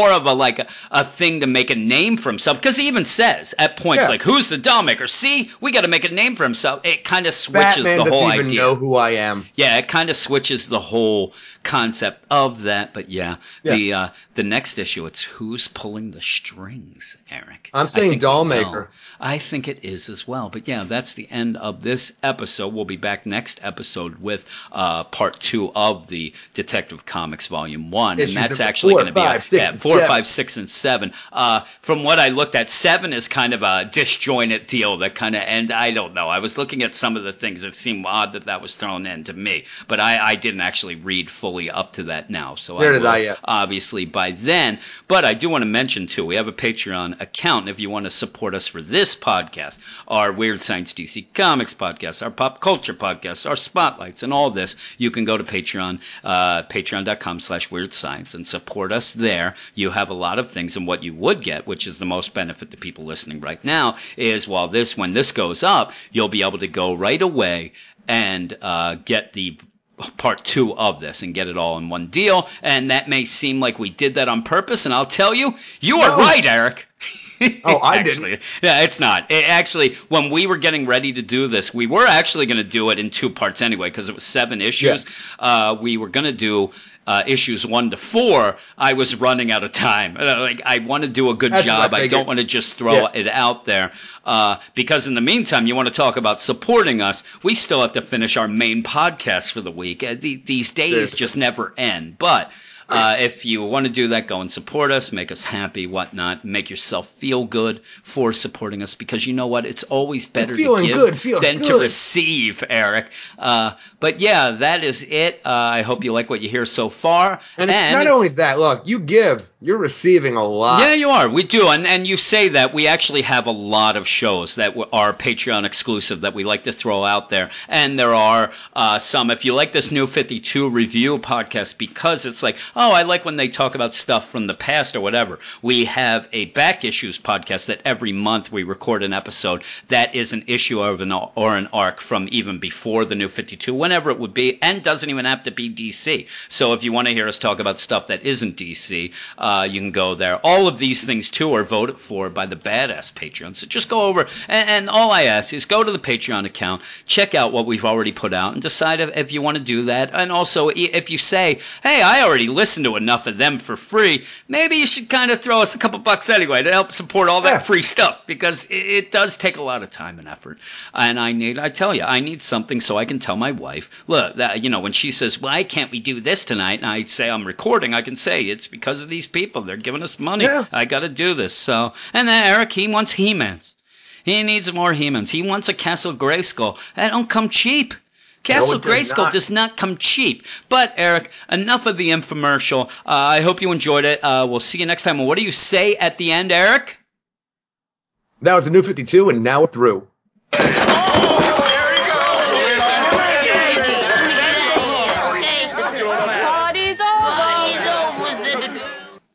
like a, a thing to make a name for himself, because he even says at points
Yeah.
like, "Who's the doll maker? See, we got to make a name for himself." It kind of switches
Batman
the
doesn't
whole
even
idea.
know who I am.
Yeah, it kind of switches the whole concept of that. But yeah,
Yeah.
the uh, the next issue, it's who's pulling the strings, Eric.
I'm
I
saying
think
doll
we know.
maker.
I think it is as well. But yeah, that's the end of this episode. We'll be back next episode with uh, part two of the Detective Comics Volume One,
Issues
and that's
number
actually
four,
going to be
five,
a,
six,
yeah,
and
four,
seven.
five, six, and seven. Uh, from what I looked at, seven is kind of a disjointed deal that kind of end. I don't know. I was looking at some of the things that seemed odd that that was thrown in to me, but I, I didn't actually read fully up to that now. So
Neither
I
did
will,
I yet.
obviously by then. But I do want to mention too, we have a Patreon account. If you want to support us for this podcast, our Weird Science D C Comics podcast, our pop culture podcast, our spotlights, and all this, you can go to Patreon, uh, patreon.com slash weird science and support us there. You have a lot of things, and what you would get, which is the most benefit to people listening right now, is while this, when this goes up, you'll be able to go right away and uh, get the part two of this and get it all in one deal. And that may seem like we did that on purpose, and I'll tell you, you
No.
are right, Eric.
Oh, I
actually,
didn't.
Yeah, it's not. It actually, when we were getting ready to do this, we were actually going to do it in two parts anyway, because it was seven issues. Uh, we were going to do uh, issues one to four. I was running out of time. Uh, Like, I want to do a good
That's what I
job. I,
figured.
don't want to just throw
Yeah.
it out there. Uh, because in the meantime, you want to talk about supporting us. We still have to finish our main podcast for the week. Uh, the, these days
Seriously.
just never end. But uh, if you want to do that, go and support us, make us happy, whatnot, make yourself feel good for supporting us, because you know what? It's always better to
feeling
give
good feels
than to
good.
receive, Eric. Uh, but yeah, that is it. Uh, I hope you like what you hear so far.
And, not only that, look, you give, you're receiving a lot.
Yeah, you are. We do. And and you say that. We actually have a lot of shows that w- are Patreon exclusive that we like to throw out there. And there are uh, some, if you like this New fifty-two review podcast, because it's like, oh, I like when they talk about stuff from the past or whatever. We have a Back Issues podcast that every month we record an episode that is an issue of an, or an arc from even before the New fifty-two, whenever it would be, and doesn't even have to be D C. So if you want to hear us talk about stuff that isn't D C, uh, you can go there. All of these things, too, are voted for by the Badass Patreon. So just go over, and, and all I ask is go to the Patreon account, check out what we've already put out, and decide if, if you want to do that. And also, i- if you say, hey, I already listened to enough of them for free, maybe you should kind of throw us a couple bucks anyway to help support all that
Yeah.
free stuff, because it, it does take a lot of time and effort. And I need, I tell you, I need something so I can tell my wife, look, that, you know, when she says, why can't we do this tonight? And I say I'm recording, I can say it's because of these people. They're giving us money.
Yeah.
I got to do this. So, and then Eric, he wants He-Mans. He needs more He-Mans. He wants a Castle Grayskull. That don't come cheap. Castle
it does
Grayskull
not.
does not come cheap. But, Eric, enough of the infomercial. Uh, I hope you enjoyed it. Uh, we'll see you next time. And what do you say at the end, Eric?
That was the New fifty-two, and now we're through.
Oh!